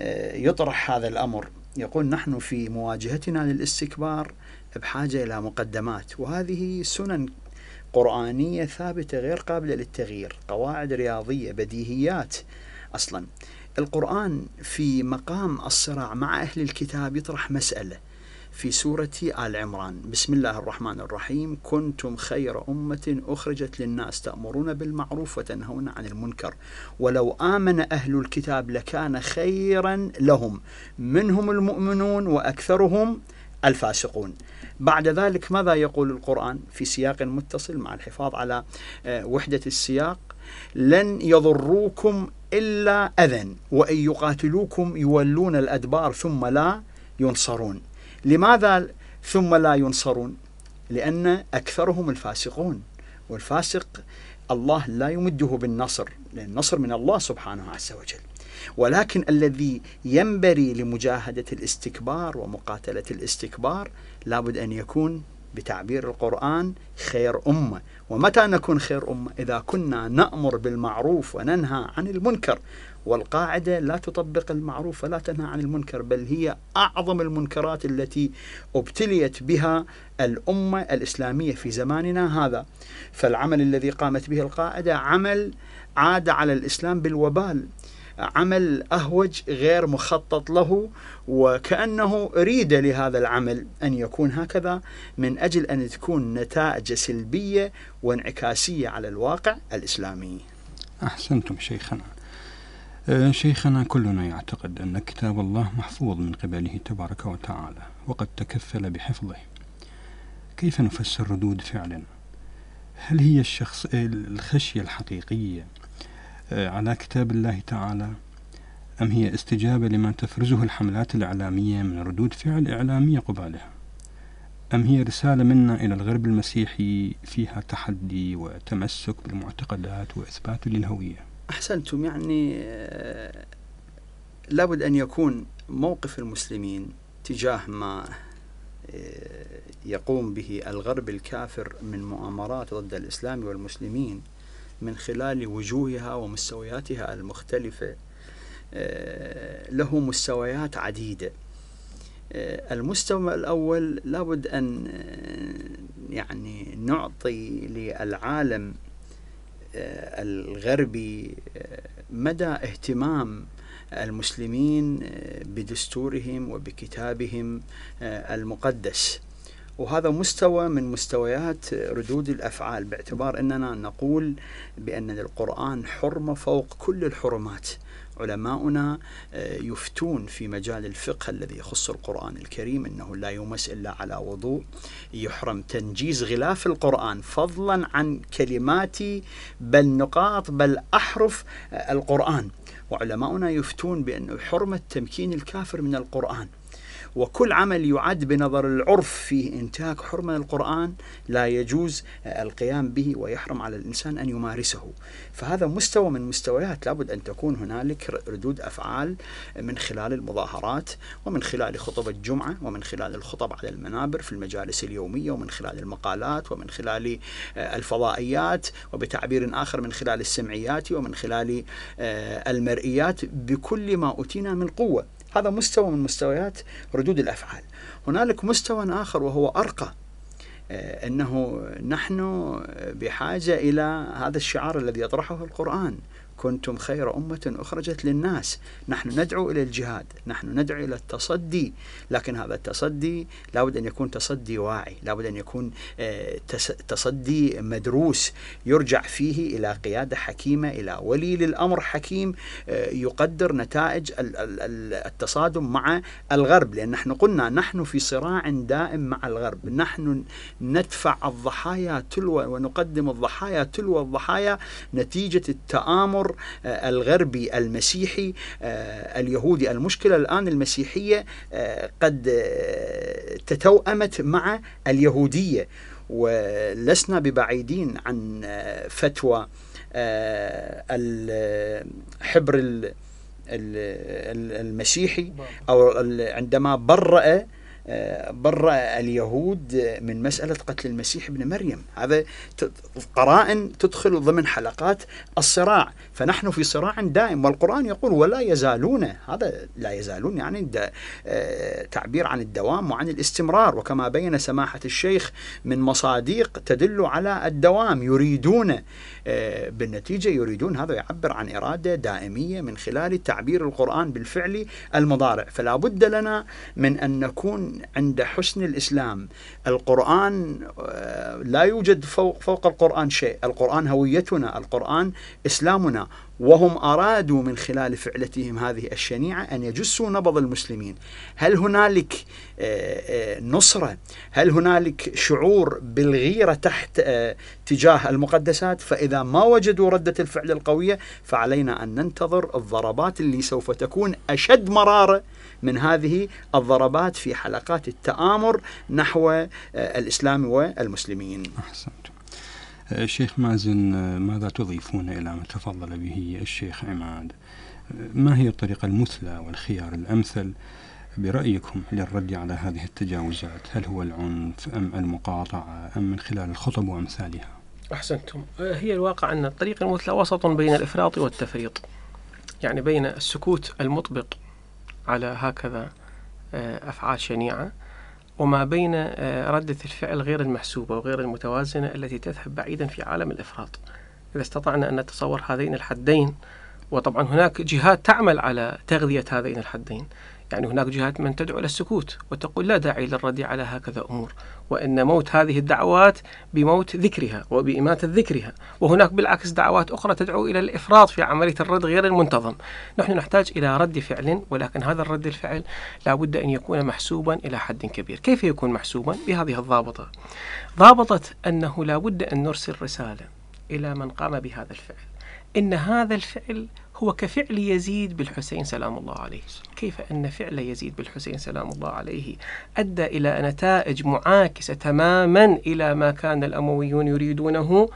يطرح هذا الأمر، يقول نحن في مواجهتنا للاستكبار بحاجة إلى مقدمات، وهذه سنن قرآنية ثابتة غير قابلة للتغيير، قواعد رياضية، بديهيات. أصلا القرآن في مقام الصراع مع أهل الكتاب يطرح مسألة في سورة آل عمران: بسم الله الرحمن الرحيم، كنتم خير أمة أخرجت للناس تأمرون بالمعروف وتنهون عن المنكر ولو آمن أهل الكتاب لكان خيرا لهم منهم المؤمنون وأكثرهم الفاسقون. بعد ذلك ماذا يقول القرآن في سياق متصل مع الحفاظ على وحدة السياق؟ لن يضروكم إلا أذى وإن يقاتلوكم يولون الأدبار ثم لا ينصرون. لماذا ثم لا ينصرون؟ لأن أكثرهم الفاسقون، والفاسق الله لا يمده بالنصر، لأن النصر من الله سبحانه عز وجل. ولكن الذي ينبري لمجاهدة الاستكبار ومقاتلة الاستكبار لابد أن يكون بتعبير القرآن خير أمة. ومتى نكون خير أمة؟ إذا كنا نأمر بالمعروف وننهى عن المنكر. والقاعدة لا تطبق المعروف ولا تنهى عن المنكر، بل هي أعظم المنكرات التي ابتليت بها الأمة الإسلامية في زماننا هذا. فالعمل الذي قامت به القاعدة عمل عاد على الإسلام بالوبال، عمل أهوج غير مخطط له، وكأنه أريد لهذا العمل أن يكون هكذا من أجل أن تكون نتائج سلبية وانعكاسية على الواقع الإسلامي. أحسنتم شيخنا. شيخنا، كلنا يعتقد أن كتاب الله محفوظ من قبله تبارك وتعالى وقد تكفل بحفظه. كيف نفسر ردود فعلنا؟ هل هي الشخص الخشية الحقيقية على كتاب الله تعالى، أم هي استجابة لما تفرزه الحملات الإعلامية من ردود فعل إعلامية قبالها، أم هي رسالة منا إلى الغرب المسيحي فيها تحدي وتمسك بالمعتقدات وإثبات للهوية؟ أحسنتم. يعني لابد أن يكون موقف المسلمين تجاه ما يقوم به الغرب الكافر من مؤامرات ضد الإسلام والمسلمين من خلال وجوهها ومستوياتها المختلفة له مستويات عديدة. المستوى الأول لابد أن يعني نعطي للعالم الغربي مدى اهتمام المسلمين بدستورهم وبكتابهم المقدس، وهذا مستوى من مستويات ردود الأفعال، باعتبار أننا نقول بأن القرآن حرمة فوق كل الحرمات. علماؤنا يفتون في مجال الفقه الذي يخص القرآن الكريم أنه لا يمس إلا على وضوء، يحرم تنجيز غلاف القرآن فضلا عن كلمات بل نقاط بل أحرف القرآن. وعلماؤنا يفتون بأنه حرمة تمكين الكافر من القرآن، وكل عمل يعد بنظر العرف فيه انتهاك حرمة القرآن لا يجوز القيام به ويحرم على الإنسان أن يمارسه. فهذا مستوى من مستويات لابد أن تكون هنالك ردود أفعال من خلال المظاهرات، ومن خلال خطب الجمعة، ومن خلال الخطب على المنابر في المجالس اليومية، ومن خلال المقالات، ومن خلال الفضائيات، وبتعبير آخر من خلال السمعيات، ومن خلال المرئيات، بكل ما أوتينا من قوة. هذا مستوى من مستويات ردود الأفعال. هنالك مستوى آخر وهو أرقى، أنه نحن بحاجة إلى هذا الشعار الذي يطرحه القرآن: كنتم خير أمة أخرجت للناس. نحن ندعو إلى الجهاد، نحن ندعو إلى التصدي، لكن هذا التصدي لابد أن يكون تصدي واعي، لابد أن يكون تصدي مدروس يرجع فيه إلى قيادة حكيمة، إلى ولي للأمر حكيم يقدر نتائج التصادم مع الغرب. لأن نحن قلنا نحن في صراع دائم مع الغرب، نحن ندفع الضحايا تلو ونقدم الضحايا تلو الضحايا نتيجة التآمر الغربي المسيحي اليهودي. المشكلة الآن المسيحية قد تتوأمت مع اليهودية، ولسنا ببعيدين عن فتوى الحبر المسيحي، أو عندما برأ برأ اليهود من مسألة قتل المسيح ابن مريم. هذا قرائن تدخل ضمن حلقات الصراع. فنحن في صراع دائم، والقرآن يقول ولا يزالون. هذا لا يزالون يعني تعبير عن الدوام وعن الاستمرار، وكما بين سماحة الشيخ من مصادق تدل على الدوام. يريدون بالنتيجة يريدون، هذا يعبر عن إرادة دائمية من خلال تعبير القرآن بالفعل المضارع. فلا بد لنا من أن نكون عند حسن الإسلام. القرآن لا يوجد فوق, فوق القرآن شيء. القرآن هويتنا، القرآن إسلامنا. وهم أرادوا من خلال فعلتهم هذه الشنيعة أن يجسوا نبض المسلمين. هل هنالك نصرة؟ هل هنالك شعور بالغيرة تحت تجاه المقدسات؟ فإذا ما وجدوا ردة الفعل القوية فعلينا أن ننتظر الضربات اللي سوف تكون أشد مرارة من هذه الضربات في حلقات التآمر نحو الإسلام والمسلمين. أحسنت. الشيخ مازن، ماذا تضيفون إلى ما تفضل به الشيخ عماد؟ ما هي الطريقة المثلى والخيار الأمثل برأيكم للرد على هذه التجاوزات؟ هل هو العنف أم المقاطعة أم من خلال الخطب وأمثالها؟ أحسنتم. هي الواقع أن الطريقة المثلى وسط بين الإفراط والتفريط، يعني بين السكوت المطبق على هكذا أفعال شنيعة، وما بين ردة الفعل غير المحسوبة وغير المتوازنة التي تذهب بعيدا في عالم الإفراط. إذا استطعنا أن نتصور هذين الحدين، وطبعا هناك جهات تعمل على تغذية هذين الحدين، يعني هناك جهات من تدعو إلى السكوت وتقول لا داعي للرد على هكذا أمور، وإن موت هذه الدعوات بموت ذكرها وبإماتة ذكرها. وهناك بالعكس دعوات أخرى تدعو إلى الإفراط في عملية الرد غير المنتظم. نحن نحتاج إلى رد فعل، ولكن هذا الرد الفعل لا بد أن يكون محسوبا إلى حد كبير. كيف يكون محسوبا؟ بهذه الضابطة. ضابطة أنه لا بد أن نرسل رسالة إلى من قام بهذا الفعل إن هذا الفعل هو كفعل يزيد بالحسين سلام الله عليه. كيف أن فعل يزيد بالحسين سلام الله عليه أدى إلى نتائج معاكسة تماما إلى ما كان الأمويون يريدونه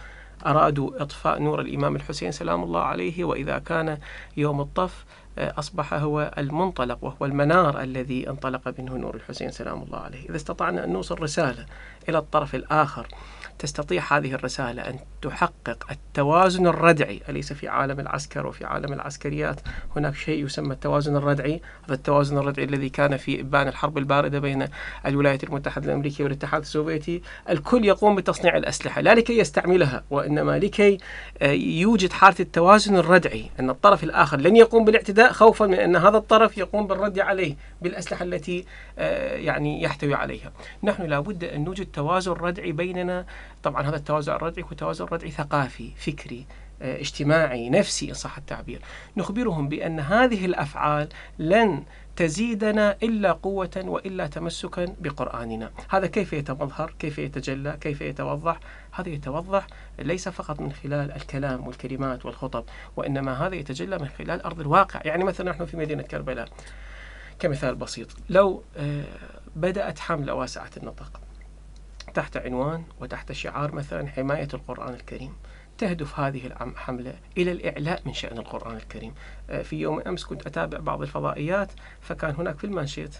أرادوا إطفاء نور الإمام الحسين سلام الله عليه، وإذا كان يوم الطف أصبح هو المنطلق وهو المنار الذي انطلق منه نور الحسين سلام الله عليه. إذا استطعنا أن نوصل رسالة إلى الطرف الآخر تستطيع هذه الرسالة أن تحقق التوازن الردعي، أليس في عالم العسكر وفي عالم العسكريات هناك شيء يسمى التوازن الردعي؟ هذا التوازن الردعي الذي كان في إبان الحرب الباردة بين الولايات المتحدة الأمريكية والاتحاد السوفيتي، الكل يقوم بتصنيع الأسلحة لا لكي يستعملها وإنما لكي يوجد حالة التوازن الردعي، أن الطرف الآخر لن يقوم بالاعتداء خوفا من أن هذا الطرف يقوم بالرد عليه بالأسلحة التي يعني يحتوي عليها. نحن لابد أن نوجد توازن ردعي بيننا. طبعا هذا التوازن الردعي هو توازن ردعي ثقافي، فكري، اجتماعي، نفسي إن صح التعبير. نخبرهم بأن هذه الأفعال لن تزيدنا إلا قوة وإلا تمسكا بقرآننا. هذا كيف يتمظهر؟ كيف يتجلى؟ كيف يتوضح؟ هذا يتوضح ليس فقط من خلال الكلام والكلمات والخطب، وإنما هذا يتجلى من خلال أرض الواقع. يعني مثلا نحن في مدينة كربلاء كمثال بسيط، لو بدأت حملة واسعة النطاق تحت عنوان وتحت شعار مثلا حماية القرآن الكريم، تهدف هذه الحملة إلى الإعلاء من شأن القرآن الكريم. في يوم أمس كنت أتابع بعض الفضائيات، فكان هناك في المانشيت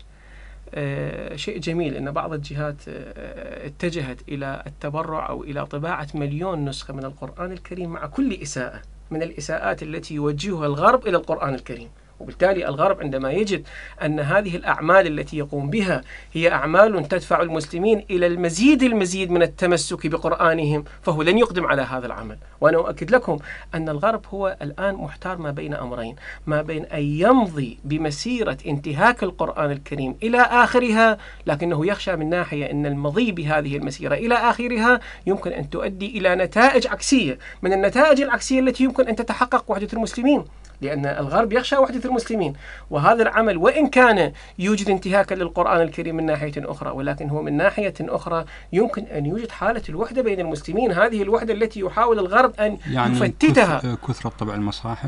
شيء جميل أن بعض الجهات اتجهت إلى التبرع أو إلى طباعة مليون نسخة من القرآن الكريم مع كل إساءة من الإساءات التي يوجهها الغرب إلى القرآن الكريم. وبالتالي الغرب عندما يجد أن هذه الأعمال التي يقوم بها هي أعمال تدفع المسلمين إلى المزيد المزيد من التمسك بقرآنهم، فهو لن يقدم على هذا العمل. وأنا أؤكد لكم أن الغرب هو الآن محتار ما بين أمرين، ما بين أن يمضي بمسيرة انتهاك القرآن الكريم إلى آخرها، لكنه يخشى من ناحية أن المضي بهذه المسيرة إلى آخرها يمكن أن تؤدي إلى نتائج عكسية. من النتائج العكسية التي يمكن أن تتحقق وحدة المسلمين، لأن الغرب يخشى وحدة المسلمين، وهذا العمل وإن كان يوجد انتهاكا للقرآن الكريم من ناحية أخرى، ولكن هو من ناحية أخرى يمكن أن يوجد حالة الوحدة بين المسلمين، هذه الوحدة التي يحاول الغرب أن يعني يفتتها. كثرة طبع المصاحف.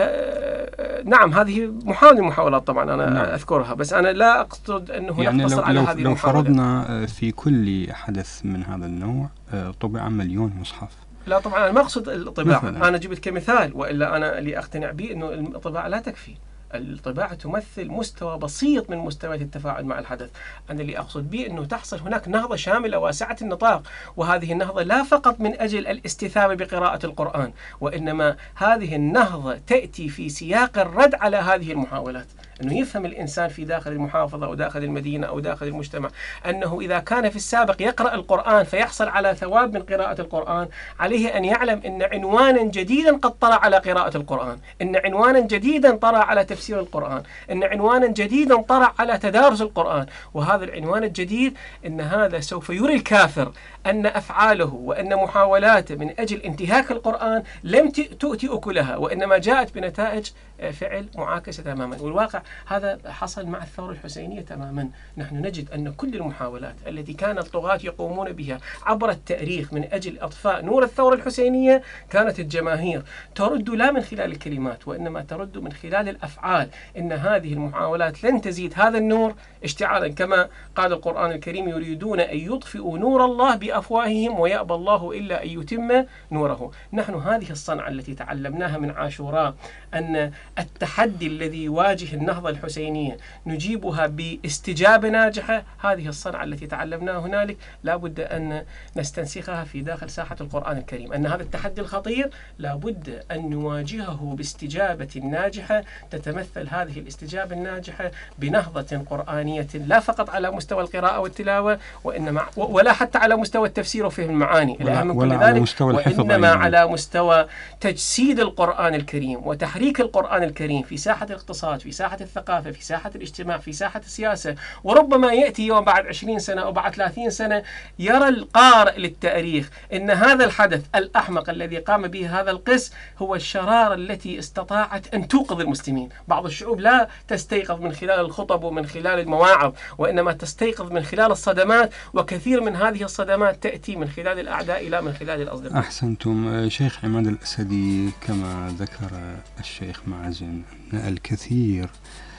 آه نعم، هذه محاولة محاولات طبعا أنا نعم. أذكرها، بس أنا لا أقصد أنه يعني نقتصر لو على لو هذه لو المحاولة. فرضنا في كل حدث من هذا النوع طبع مليون مصحف. لا طبعا أنا ما أقصد الطباعة، أنا جبت كمثال، وإلا أنا اللي أقتنع به أنه الطباعة لا تكفي. الطباعة تمثل مستوى بسيط من مستويات التفاعل مع الحدث. أنا اللي أقصد به أنه تحصل هناك نهضة شاملة واسعة النطاق، وهذه النهضة لا فقط من أجل الاستثابة بقراءة القرآن، وإنما هذه النهضة تأتي في سياق الرد على هذه المحاولات. أنه يفهم الإنسان في داخل المحافظة أو داخل المدينة أو داخل المجتمع أنه إذا كان في السابق يقرأ القرآن فيحصل على ثواب من قراءة القرآن، عليه أن يعلم أن عنوانا جديدا قد طرأ على قراءة القرآن، أن عنوانا جديدا طرأ على تفسير القرآن، أن عنوانا جديدا طرأ على تدارس القرآن. وهذا العنوان الجديد أن هذا سوف يري الكافر أن أفعاله وأن محاولاته من أجل انتهاك القرآن لم تؤتي أكلها، وإنما جاءت بنتائج فعل معاكسة تماما. والواقع هذا حصل مع الثورة الحسينية تماما. نحن نجد أن كل المحاولات التي كان الطغاة يقومون بها عبر التاريخ من أجل إطفاء نور الثورة الحسينية كانت الجماهير ترد لا من خلال الكلمات وإنما ترد من خلال الأفعال. إن هذه المحاولات لن تزيد هذا النور اشتعالا، كما قال القرآن الكريم: يريدون أن يطفئوا نور الله بأفواههم ويأبى الله إلا أن يتم نوره. نحن هذه الصنعة التي تعلمناها من عاشوراء، أن التحدي الذي يواجه النهضة الحسينية نجيبها باستجابة ناجحة. هذه الصنعة التي تعلمناها هنالك لابد أن نستنسخها في داخل ساحة القرآن الكريم، أن هذا التحدي الخطير لابد أن نواجهه باستجابة ناجحة، تتمثل هذه الاستجابة الناجحة بنهضة قرآنية لا فقط على مستوى القراءة والتلاوة وإنما ولا حتى على مستوى التفسير وفهم المعاني، الأهم من كل ذلك وإنما على مستوى تجسيد القرآن الكريم وتحريك القرآن الكريم في ساحة الاقتصاد، في ساحة الثقافة، في ساحة الاجتماع، في ساحة السياسة. وربما يأتي يوم بعد عشرين سنة أو بعد ثلاثين سنة يرى القارئ للتاريخ إن هذا الحدث الأحمق الذي قام به هذا القس هو الشرارة التي استطاعت أن توقظ المسلمين. بعض الشعوب لا تستيقظ من خلال الخطب ومن خلال المواعظ، وإنما تستيقظ من خلال الصدمات، وكثير من هذه الصدمات تأتي من خلال الأعداء لا من خلال الأصدقاء. أحسنتم. شيخ عماد الأسدي، كما ذكر الشيخ مازن أن الكثير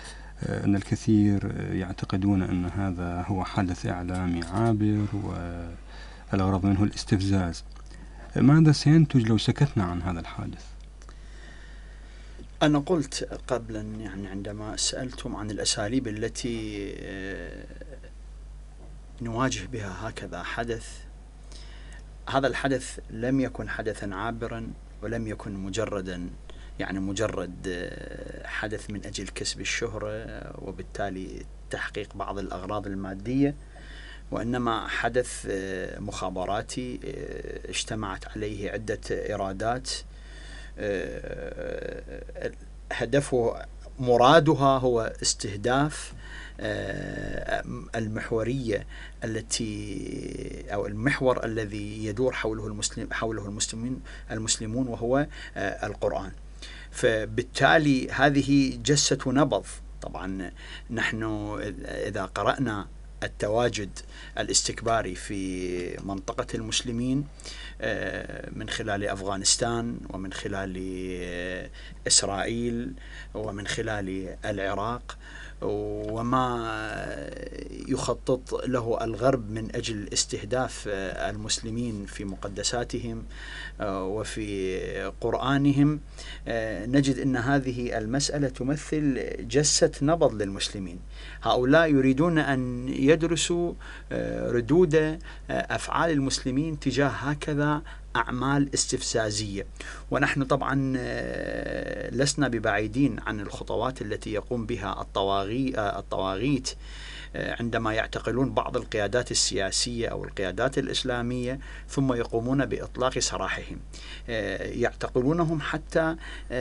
أن الكثير يعتقدون أن هذا هو حدث إعلامي عابر والغرض منه الاستفزاز. ماذا سينتج لو سكتنا عن هذا الحادث؟ أنا قلت قبلا يعني عندما سألتم عن الأساليب التي نواجه بها هكذا حدث، هذا الحدث لم يكن حدثا عابرا ولم يكن مجردا يعني مجرد حدث من أجل كسب الشهرة وبالتالي تحقيق بعض الأغراض المادية، وإنما حدث مخابراتي اجتمعت عليه عدة إرادات هدفه مرادها هو استهداف المحورية التي أو المحور الذي يدور حوله المسلم حوله المسلمين المسلمون وهو القرآن. فبالتالي هذه جسة نبض. طبعا نحن إذا قرأنا التواجد الاستكباري في منطقة المسلمين من خلال أفغانستان ومن خلال إسرائيل ومن خلال العراق وما يخطط له الغرب من أجل استهداف المسلمين في مقدساتهم وفي قرآنهم، نجد أن هذه المسألة تمثل جسة نبض للمسلمين. هؤلاء يريدون أن يدرسوا ردود أفعال المسلمين تجاه هكذا أعمال استفزازية، ونحن طبعا لسنا ببعيدين عن الخطوات التي يقوم بها الطواغيت عندما يعتقلون بعض القيادات السياسية أو القيادات الإسلامية ثم يقومون بإطلاق سراحهم. يعتقلونهم حتى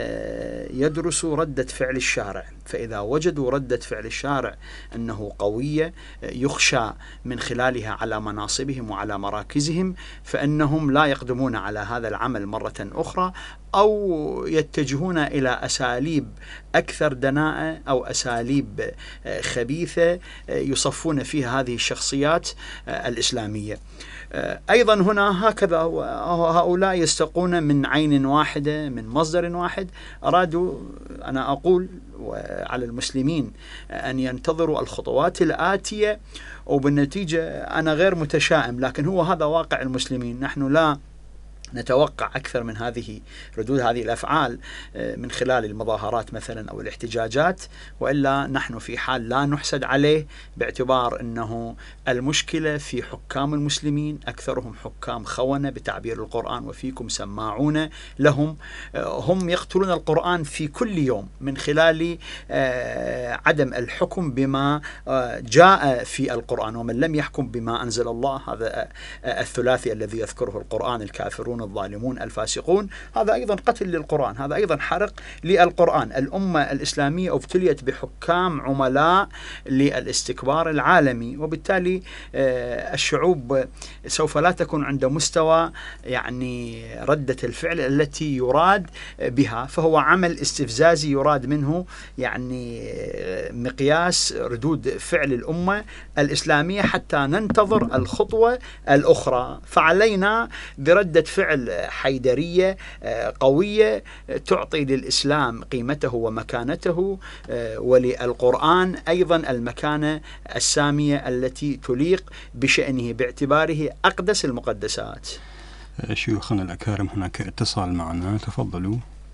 يدرسوا ردة فعل الشارع، فإذا وجدوا ردة فعل الشارع أنه قوية يخشى من خلالها على مناصبهم وعلى مراكزهم، فإنهم لا يقدمون على هذا العمل مرة أخرى، أو يتجهون إلى أساليب أكثر دناءة أو أساليب خبيثة يصفون فيها هذه الشخصيات الإسلامية. أيضا هنا هكذا هؤلاء يستقون من عين واحدة من مصدر واحد. أرادوا أنا أقول على المسلمين أن ينتظروا الخطوات الآتية، وبالنتيجة أنا غير متشائم، لكن هو هذا واقع المسلمين. نحن لا نتوقع أكثر من هذه ردود هذه الأفعال من خلال المظاهرات مثلا أو الاحتجاجات، وإلا نحن في حال لا نحسد عليه، باعتبار أنه المشكلة في حكام المسلمين، أكثرهم حكام خونة بتعبير القرآن وفيكم سماعون لهم. هم يقتلون القرآن في كل يوم من خلال عدم الحكم بما جاء في القرآن، ومن لم يحكم بما أنزل الله، هذا الثلاثي الذي يذكره القرآن، الكافرون الظالمون الفاسقون، هذا أيضا قتل للقرآن، هذا أيضا حرق للقرآن. الأمة الإسلامية ابتليت بحكام عملاء للاستكبار العالمي، وبالتالي الشعوب سوف لا تكون عند مستوى يعني ردة الفعل التي يراد بها، فهو عمل استفزازي يراد منه يعني مقياس ردود فعل الأمة الإسلامية حتى ننتظر الخطوة الأخرى. فعلينا بردة فعل حيدرية قوية تعطي للإسلام قيمته ومكانته، وللقرآن أيضا المكانة السامية التي تليق بشأنه باعتباره أقدس المقدسات. شيوخنا الأكارم، هناك اتصال معنا، تفضلوا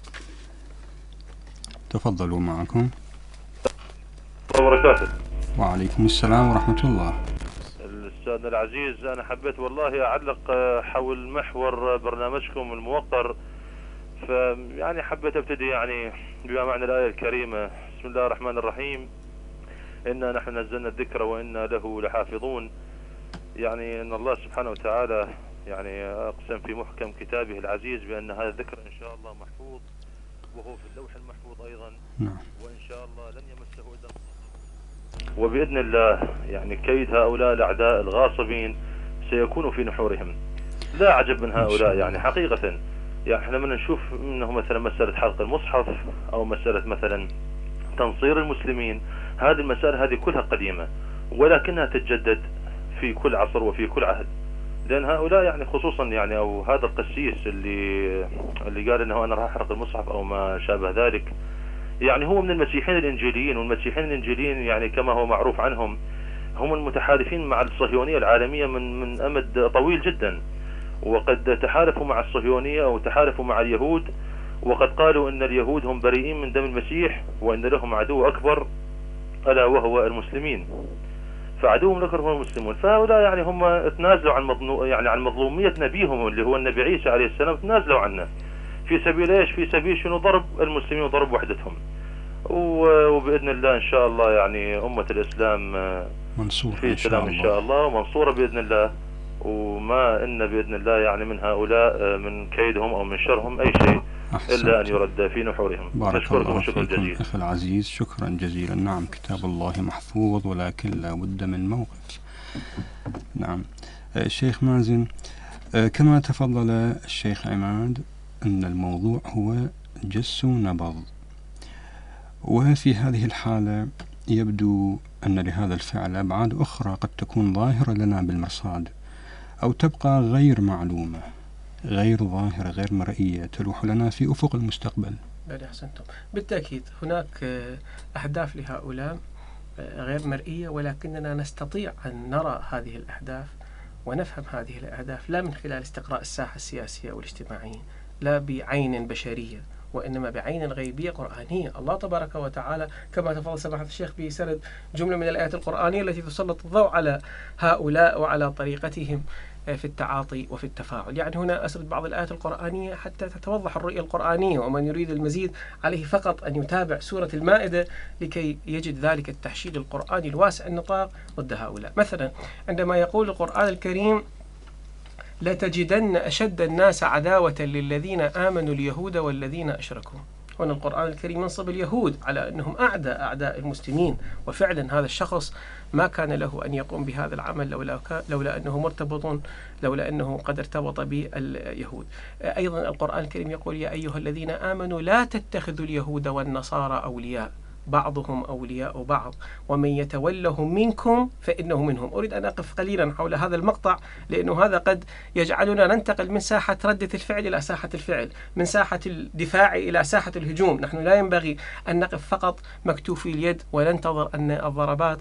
تفضلوا معكم. وبركاته. وعليكم السلام ورحمة الله. أستاذنا العزيز، أنا حبيت والله أعلق حول محور برنامجكم الموقر، فيعني حبيت أبتدي يعني بما معنى الآية الكريمة: بسم الله الرحمن الرحيم، إنا نحن نزلنا الذكر وإنا له لحافظون. يعني أن الله سبحانه وتعالى يعني أقسم في محكم كتابه العزيز بأن هذا الذكر إن شاء الله محفوظ، وهو في اللوح المحفوظ أيضا، وإن شاء الله لن يمسه إلا وبإذن الله. يعني كيد هؤلاء الأعداء الغاصبين سيكون في نحورهم. لا عجب من هؤلاء يعني حقيقة. يعني احنا من نشوف انه مثلا مسألة حرق المصحف او مسألة مثلا تنصير المسلمين، هذه المسائل هذه كلها قديمة، ولكنها تتجدد في كل عصر وفي كل عهد. لأن هؤلاء يعني خصوصا يعني أو هذا القسيس اللي اللي قال انه انا راح احرق المصحف او ما شابه ذلك، يعني هو من المسيحيين الإنجيليين، والمسيحيين الإنجيليين يعني كما هو معروف عنهم هم المتحالفين مع الصهيونية العالمية من من أمد طويل جدا. وقد تحالفوا مع الصهيونية أو تحالفوا مع اليهود، وقد قالوا أن اليهود هم بريئين من دم المسيح وأن لهم عدو أكبر ألا وهو المسلمين، فعدوهم الأكبر هو المسلمون. فهؤلاء يعني هم تنازلوا عن مظلو يعني عن مظلومية نبيهم اللي هو النبي عيسى عليه السلام، تنازلوا عنه في سبيل ايش؟ في سبيل شنو؟ ضرب المسلمين وضرب وحدتهم. وبإذن الله إن شاء الله يعني أمة الإسلام منصورة في سلام إن شاء الله ومنصورة بإذن الله، وما إن بإذن الله يعني من هؤلاء من كيدهم أو من شرهم أي شيء إلا أن يرد في نحورهم. بارك الله فيكم أخي العزيز، شكرا جزيلا. نعم كتاب الله محفوظ ولكن لا بد من موقف. نعم الشيخ مازن، كما تفضل الشيخ عماد أن الموضوع هو جس نبض، وفي هذه الحالة يبدو أن لهذا الفعل أبعاد أخرى قد تكون ظاهرة لنا بالمرصاد أو تبقى غير معلومة، غير ظاهرة، غير مرئية، تلوح لنا في أفق المستقبل. بل أحسنتم، بالتأكيد هناك أهداف لهؤلاء غير مرئية، ولكننا نستطيع أن نرى هذه الأهداف ونفهم هذه الأهداف لا من خلال استقراء الساحة السياسية والاجتماعية، لا بعين بشرية، وإنما بعين غيبية قرآنية. الله تبارك وتعالى كما تفضل سماحة الشيخ بسرد جملة من الآيات القرآنية التي تسلط الضوء على هؤلاء وعلى طريقتهم في التعاطي وفي التفاعل. يعني هنا أسرد بعض الآيات القرآنية حتى تتوضح الرؤية القرآنية، ومن يريد المزيد عليه فقط أن يتابع سورة المائدة لكي يجد ذلك التحشيد القرآني الواسع النطاق ضد هؤلاء. مثلا عندما يقول القرآن الكريم: لتجدن أشد الناس عداوة للذين آمنوا اليهود والذين أشركوا. هنا القرآن الكريم ينصب اليهود على أنهم أعداء أعداء المسلمين، وفعلا هذا الشخص ما كان له أن يقوم بهذا العمل لولا, لولا أنه مرتبط لولا أنه قد ارتبط باليهود. أيضا القرآن الكريم يقول: يا أيها الذين آمنوا لا تتخذوا اليهود والنصارى أولياء بعضهم أولياء بعض ومن يتولهم منكم فإنه منهم. أريد أن أقف قليلا حول هذا المقطع، لأنه هذا قد يجعلنا ننتقل من ساحة ردة الفعل إلى ساحة الفعل، من ساحة الدفاع إلى ساحة الهجوم. نحن لا ينبغي أن نقف فقط مكتوفي اليد وننتظر أن الضربات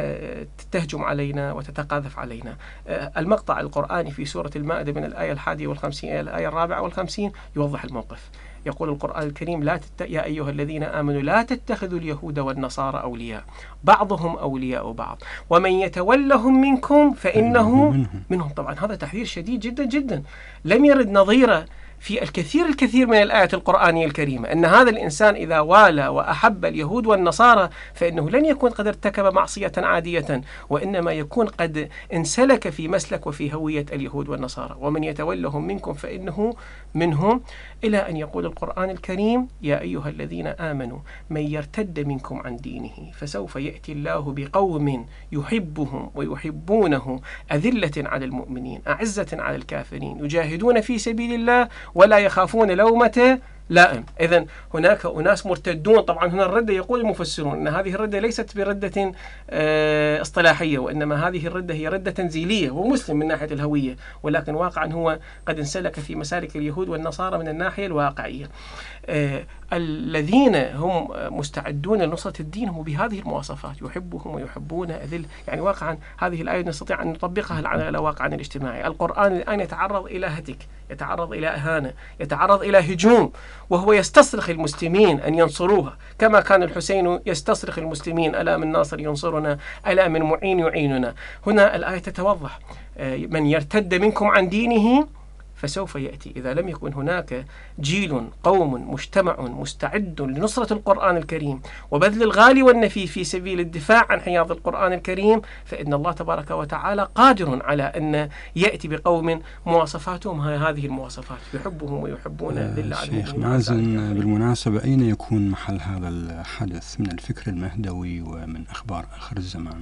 تهجم علينا وتتقاذف علينا. المقطع القرآني في سورة المائدة من الآية الحادية والخمسين إلى الآية الرابعة والخمسين يوضح الموقف. يقول القرآن الكريم: لا تت... يا أيها الذين آمنوا لا تتخذوا اليهود والنصارى أولياء بعضهم أولياء بعض ومن يتولهم منكم فإنه منهم. منهم. طبعا هذا تحذير شديد جدا جدا لم يرد نظيره في الكثير الكثير من الآيات القرآنية الكريمة، أن هذا الإنسان إذا والى وأحب اليهود والنصارى فإنه لن يكون قد ارتكب معصية عادية، وإنما يكون قد انسلك في مسلك وفي هوية اليهود والنصارى. ومن يتولهم منكم فإنه منهم، إلى أن يقول القرآن الكريم: يا أيها الذين آمنوا من يرتد منكم عن دينه فسوف يأتي الله بقوم يحبهم ويحبونه أذلة على المؤمنين أعزة على الكافرين يجاهدون في سبيل الله ولا يخافون لومة لائم. إذن هناك أناس مرتدون. طبعا هنا الردة يقول المفسرون أن هذه الردة ليست بردة اه اصطلاحية، وإنما هذه الردة هي ردة تنزيلية. هو مسلم من ناحية الهوية، ولكن واقعا هو قد انسلك في مسالك اليهود والنصارى من الناحية الواقعية. اه الذين هم مستعدون لنصرة الدين هم بهذه المواصفات: يحبهم ويحبون أذل. يعني واقعا هذه الآية نستطيع أن نطبقها على واقعنا الاجتماعي. القرآن الآن يتعرض إلى هتك، يتعرض إلى إهانة، يتعرض إلى هجوم، وهو يستصرخ المسلمين أن ينصروها، كما كان الحسين يستصرخ المسلمين: ألا من ناصر ينصرنا، ألا من معين يعيننا. هنا الآية تتوضح: من يرتد منكم عن دينه فسوف يأتي. إذا لم يكن هناك جيل قوم مجتمع مستعد لنصرة القرآن الكريم وبذل الغالي والنفيس في سبيل الدفاع عن حياض القرآن الكريم، فإن الله تبارك وتعالى قادر على أن يأتي بقوم مواصفاتهم هذه المواصفات: يحبهم ويحبون ذل على المؤمنين. شيخ مازن، بالمناسبة أين يكون محل هذا الحدث من الفكر المهدوي ومن أخبار آخر الزمان؟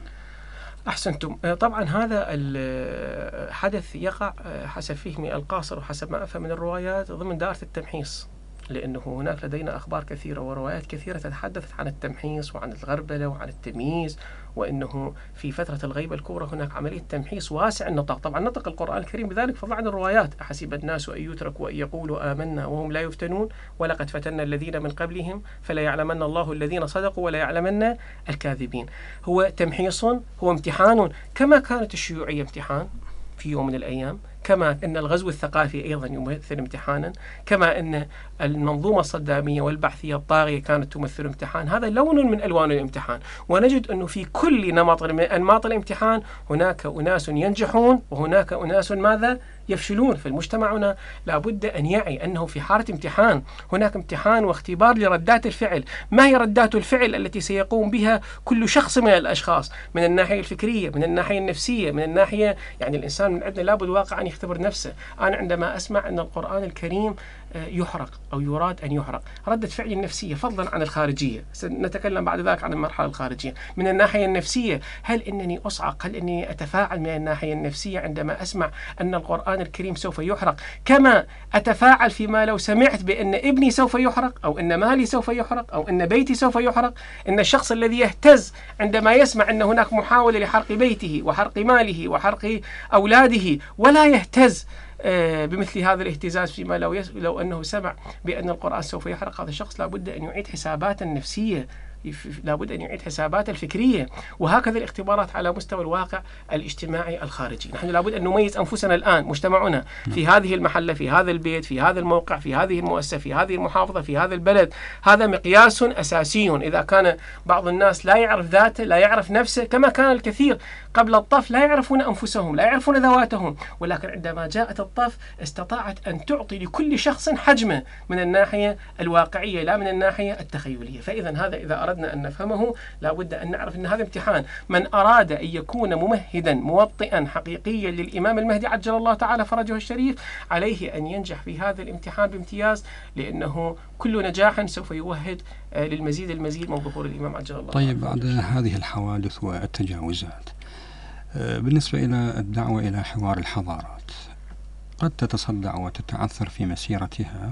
أحسنتم. طبعا هذا الحدث يقع حسب فهمي القاصر وحسب ما أفهم من الروايات ضمن دائرة التمحيص، لأنه هناك لدينا أخبار كثيرة وروايات كثيرة تتحدث عن التمحيص وعن الغربلة وعن التمييز، وأنه في فترة الغيبة الكبرى هناك عملية تمحيص واسع النطاق. طبعا نطق القرآن الكريم بذلك فضلا عن الروايات: أحسب الناس أن يتركوا أن يقولوا آمنا وهم لا يفتنون ولقد فتنا الذين من قبلهم فلا يعلمن الله الذين صدقوا ولا يعلمن الكاذبين. هو تمحيص، هو امتحان، كما كانت الشيوعية امتحان في يوم من الأيام، كما أن الغزو الثقافي أيضا يمثل امتحانا، كما أن المنظومة الصدامية والبعثية الطاغية كانت تمثل امتحان. هذا لون من ألوان الامتحان، ونجد أنه في كل نمط من أنماط الامتحان هناك أناس ينجحون وهناك أناس ماذا؟ يفشلون. فالمجتمعنا لابد أن يعي أنه في حالة امتحان هناك امتحان واختبار لردات الفعل. ما هي ردات الفعل التي سيقوم بها كل شخص من الأشخاص من الناحية الفكرية، من الناحية النفسية، من الناحية يعني الإنسان من عندنا لابد واقع أن يختبر نفسه. أنا عندما أسمع أن القرآن الكريم يحرق أو يراد أن يحرق، ردة فعل النفسية فضلا عن الخارجية، سنتكلم بعد ذلك عن المرحلة الخارجية. من الناحية النفسية، هل إنني أصعق؟ هل إنني أتفاعل من الناحية النفسية عندما أسمع أن القرآن الكريم سوف يحرق، كما أتفاعل فيما لو سمعت بأن ابني سوف يحرق، أو أن مالي سوف يحرق، أو أن بيتي سوف يحرق؟ إن الشخص الذي يهتز عندما يسمع أن هناك محاولة لحرق بيته وحرق ماله وحرق أولاده ولا يهتز بمثل هذا الاهتزاز فيما لو, يس... لو أنه سمع بأن القرآن سوف يحرق، هذا الشخص لابد أن يعيد حسابات النفسية، لابد أن يعيد حسابات الفكرية. وهكذا الاختبارات على مستوى الواقع الاجتماعي الخارجي. نحن لابد أن نميز أنفسنا الآن، مجتمعنا في هذه المحلة، في هذا البيت، في هذا الموقع، في هذه المؤسسة، في هذه المحافظة، في هذا البلد. هذا مقياس أساسي. إذا كان بعض الناس لا يعرف ذاته، لا يعرف نفسه، كما كان الكثير قبل الطف لا يعرفون أنفسهم، لا يعرفون ذواتهم، ولكن عندما جاءت الطف استطاعت أن تعطي لكل شخص حجمه من الناحية الواقعية لا من الناحية التخيلية. فإذا هذا إذا أردنا أن نفهمه لابد أن نعرف أن هذا امتحان. من أراد أن يكون ممهدا موطئا حقيقيا للإمام المهدي عجل الله تعالى فرجه الشريف عليه أن ينجح في هذا الامتحان بامتياز، لأنه كل نجاح سوف يوهد للمزيد المزيد من ظهور الإمام عجل الله. طيب، بعد هذه الحوادث والتجاوزات، بالنسبة إلى الدعوة إلى حوار الحضارات، قد تتصدع وتتعثر في مسيرتها،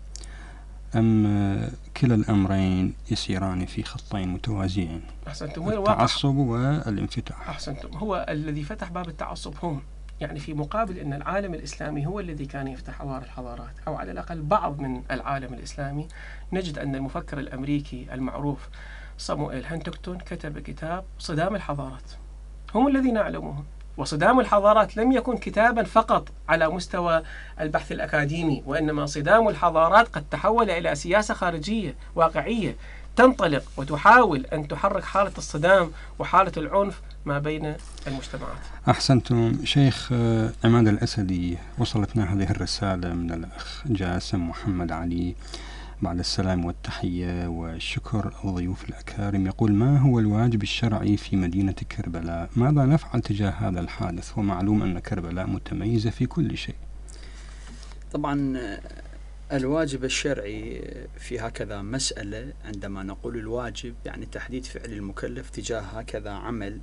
أم كلا الأمرين يسيران في خطين متوازيين؟ أحسنتم. هو التعصب والانفتاح. أحسنتم. هو الذي فتح باب التعصب هم، يعني في مقابل أن العالم الإسلامي هو الذي كان يفتح حوار الحضارات، أو على الأقل بعض من العالم الإسلامي. نجد أن المفكر الأمريكي المعروف صامويل هانتنغتون كتب كتاب صدام الحضارات، هم الذين يعلمون. وصدام الحضارات لم يكن كتابا فقط على مستوى البحث الأكاديمي، وإنما صدام الحضارات قد تحول إلى سياسة خارجية واقعية تنطلق وتحاول أن تحرك حالة الصدام وحالة العنف ما بين المجتمعات. أحسنتم. شيخ عماد الأسدي، وصلتنا هذه الرسالة من الأخ جاسم محمد علي بعد السلام والتحية والشكر الضيوف الأكارم. يقول: ما هو الواجب الشرعي في مدينة كربلاء؟ ماذا نفعل تجاه هذا الحادث؟ ومعلوم أن كربلاء متميزة في كل شيء. طبعا الواجب الشرعي في هكذا مسألة، عندما نقول الواجب يعني تحديد فعل المكلف تجاه هكذا عمل،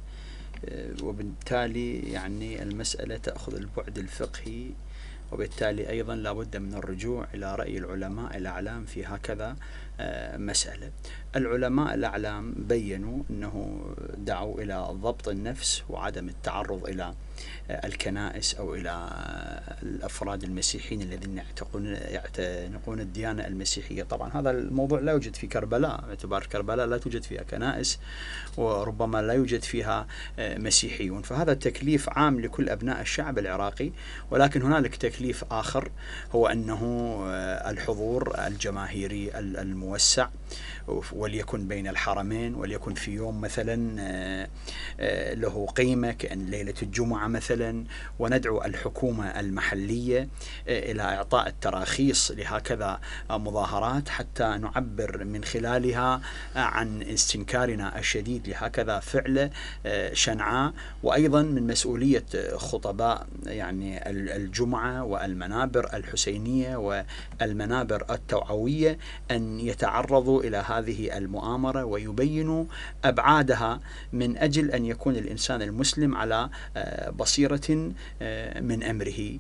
وبالتالي يعني المسألة تأخذ البعد الفقهي، وبالتالي أيضا لابد من الرجوع إلى رأي العلماء الأعلام في هكذا مسألة. العلماء الأعلام بيّنوا أنه دعوا إلى ضبط النفس وعدم التعرض إلى الكنائس أو إلى الأفراد المسيحيين الذين يعتنقون الديانة المسيحية. طبعا هذا الموضوع لا يوجد في كربلاء، باعتبار كربلاء لا توجد فيها كنائس وربما لا يوجد فيها مسيحيون، فهذا تكليف عام لكل أبناء الشعب العراقي. ولكن هنالك تكليف آخر، هو أنه الحضور الجماهيري الموسع، وليكن بين الحرمين، وليكن في يوم مثلا له قيمة كأن ليلة الجمعة مثلا، وندعو الحكومة المحلية إلى إعطاء التراخيص لهكذا مظاهرات حتى نعبر من خلالها عن استنكارنا الشديد لهكذا فعل شنعاء. وأيضا من مسؤولية خطباء يعني الجمعة والمنابر الحسينية والمنابر التوعوية أن يتعرضوا إلى هذه المؤامرة ويبينوا أبعادها، من أجل أن يكون الإنسان المسلم على بصيرة من أمره.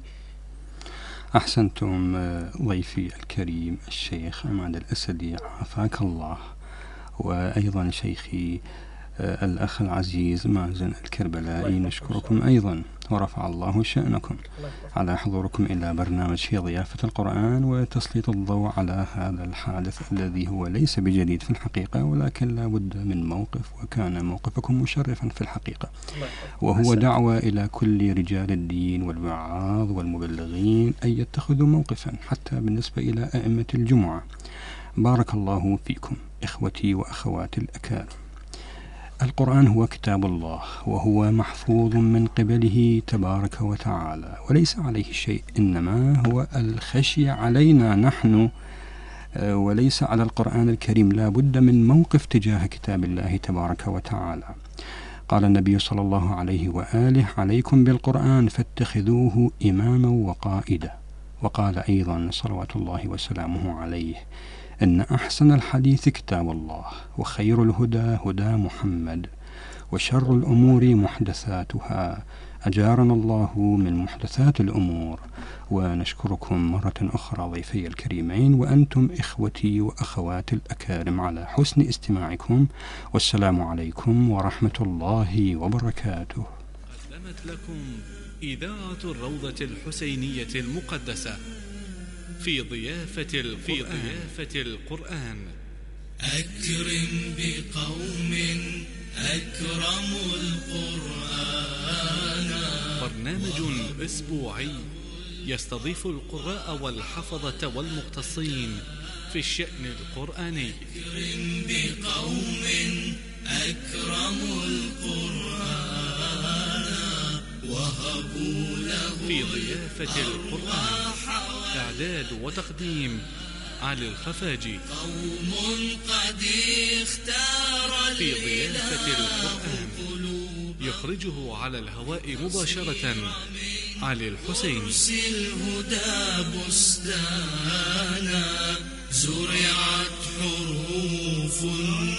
أحسنتم ضيفي الكريم الشيخ عماد الأسدي، عافاك الله، وأيضا شيخي الأخ العزيز مازن الكربلائي نشكركم أيضا، ورفع الله شأنكم على حضوركم إلى برنامج في ضيافة القرآن وتسليط الضوء على هذا الحادث الذي هو ليس بجديد في الحقيقة، ولكن لا بد من موقف، وكان موقفكم مشرفا في الحقيقة، وهو دعوة إلى كل رجال الدين والوعاظ والمبلغين أن يتخذوا موقفا حتى بالنسبة إلى أئمة الجمعة. بارك الله فيكم إخوتي وأخواتي الأكارم. القرآن هو كتاب الله، وهو محفوظ من قبله تبارك وتعالى، وليس عليه شيء، إنما هو الخشي علينا نحن وليس على القرآن الكريم. لا بد من موقف تجاه كتاب الله تبارك وتعالى. قال النبي صلى الله عليه وآله: عليكم بالقرآن فاتخذوه إماما وقائدا. وقال أيضا صلوات الله وسلامه عليه: إن أحسن الحديث كتاب الله، وخير الهدى هدى محمد، وشر الأمور محدثاتها، أجارنا الله من محدثات الأمور. ونشكركم مرة أخرى ضيفي الكريمين، وأنتم إخوتي وأخواتي الأكارم على حسن استماعكم، والسلام عليكم ورحمة الله وبركاته. قدمت لكم إذاعة الروضة الحسينية المقدسة في ضيافة القرآن, في ضيافة القرآن. أكرم بقوم أكرموا القرآن. برنامج أسبوعي يستضيف القراء والحفظة والمختصين في الشأن القرآني. أكرم بقوم أكرموا القرآن وهبوا له في ضيافة القرآن. إعداد وتقديم علي الخفاجي. قوم قد اختار في ضيافة القرآن يخرجه على الهواء مباشرة علي الحسيني. الهدى بستانا زرعت حروف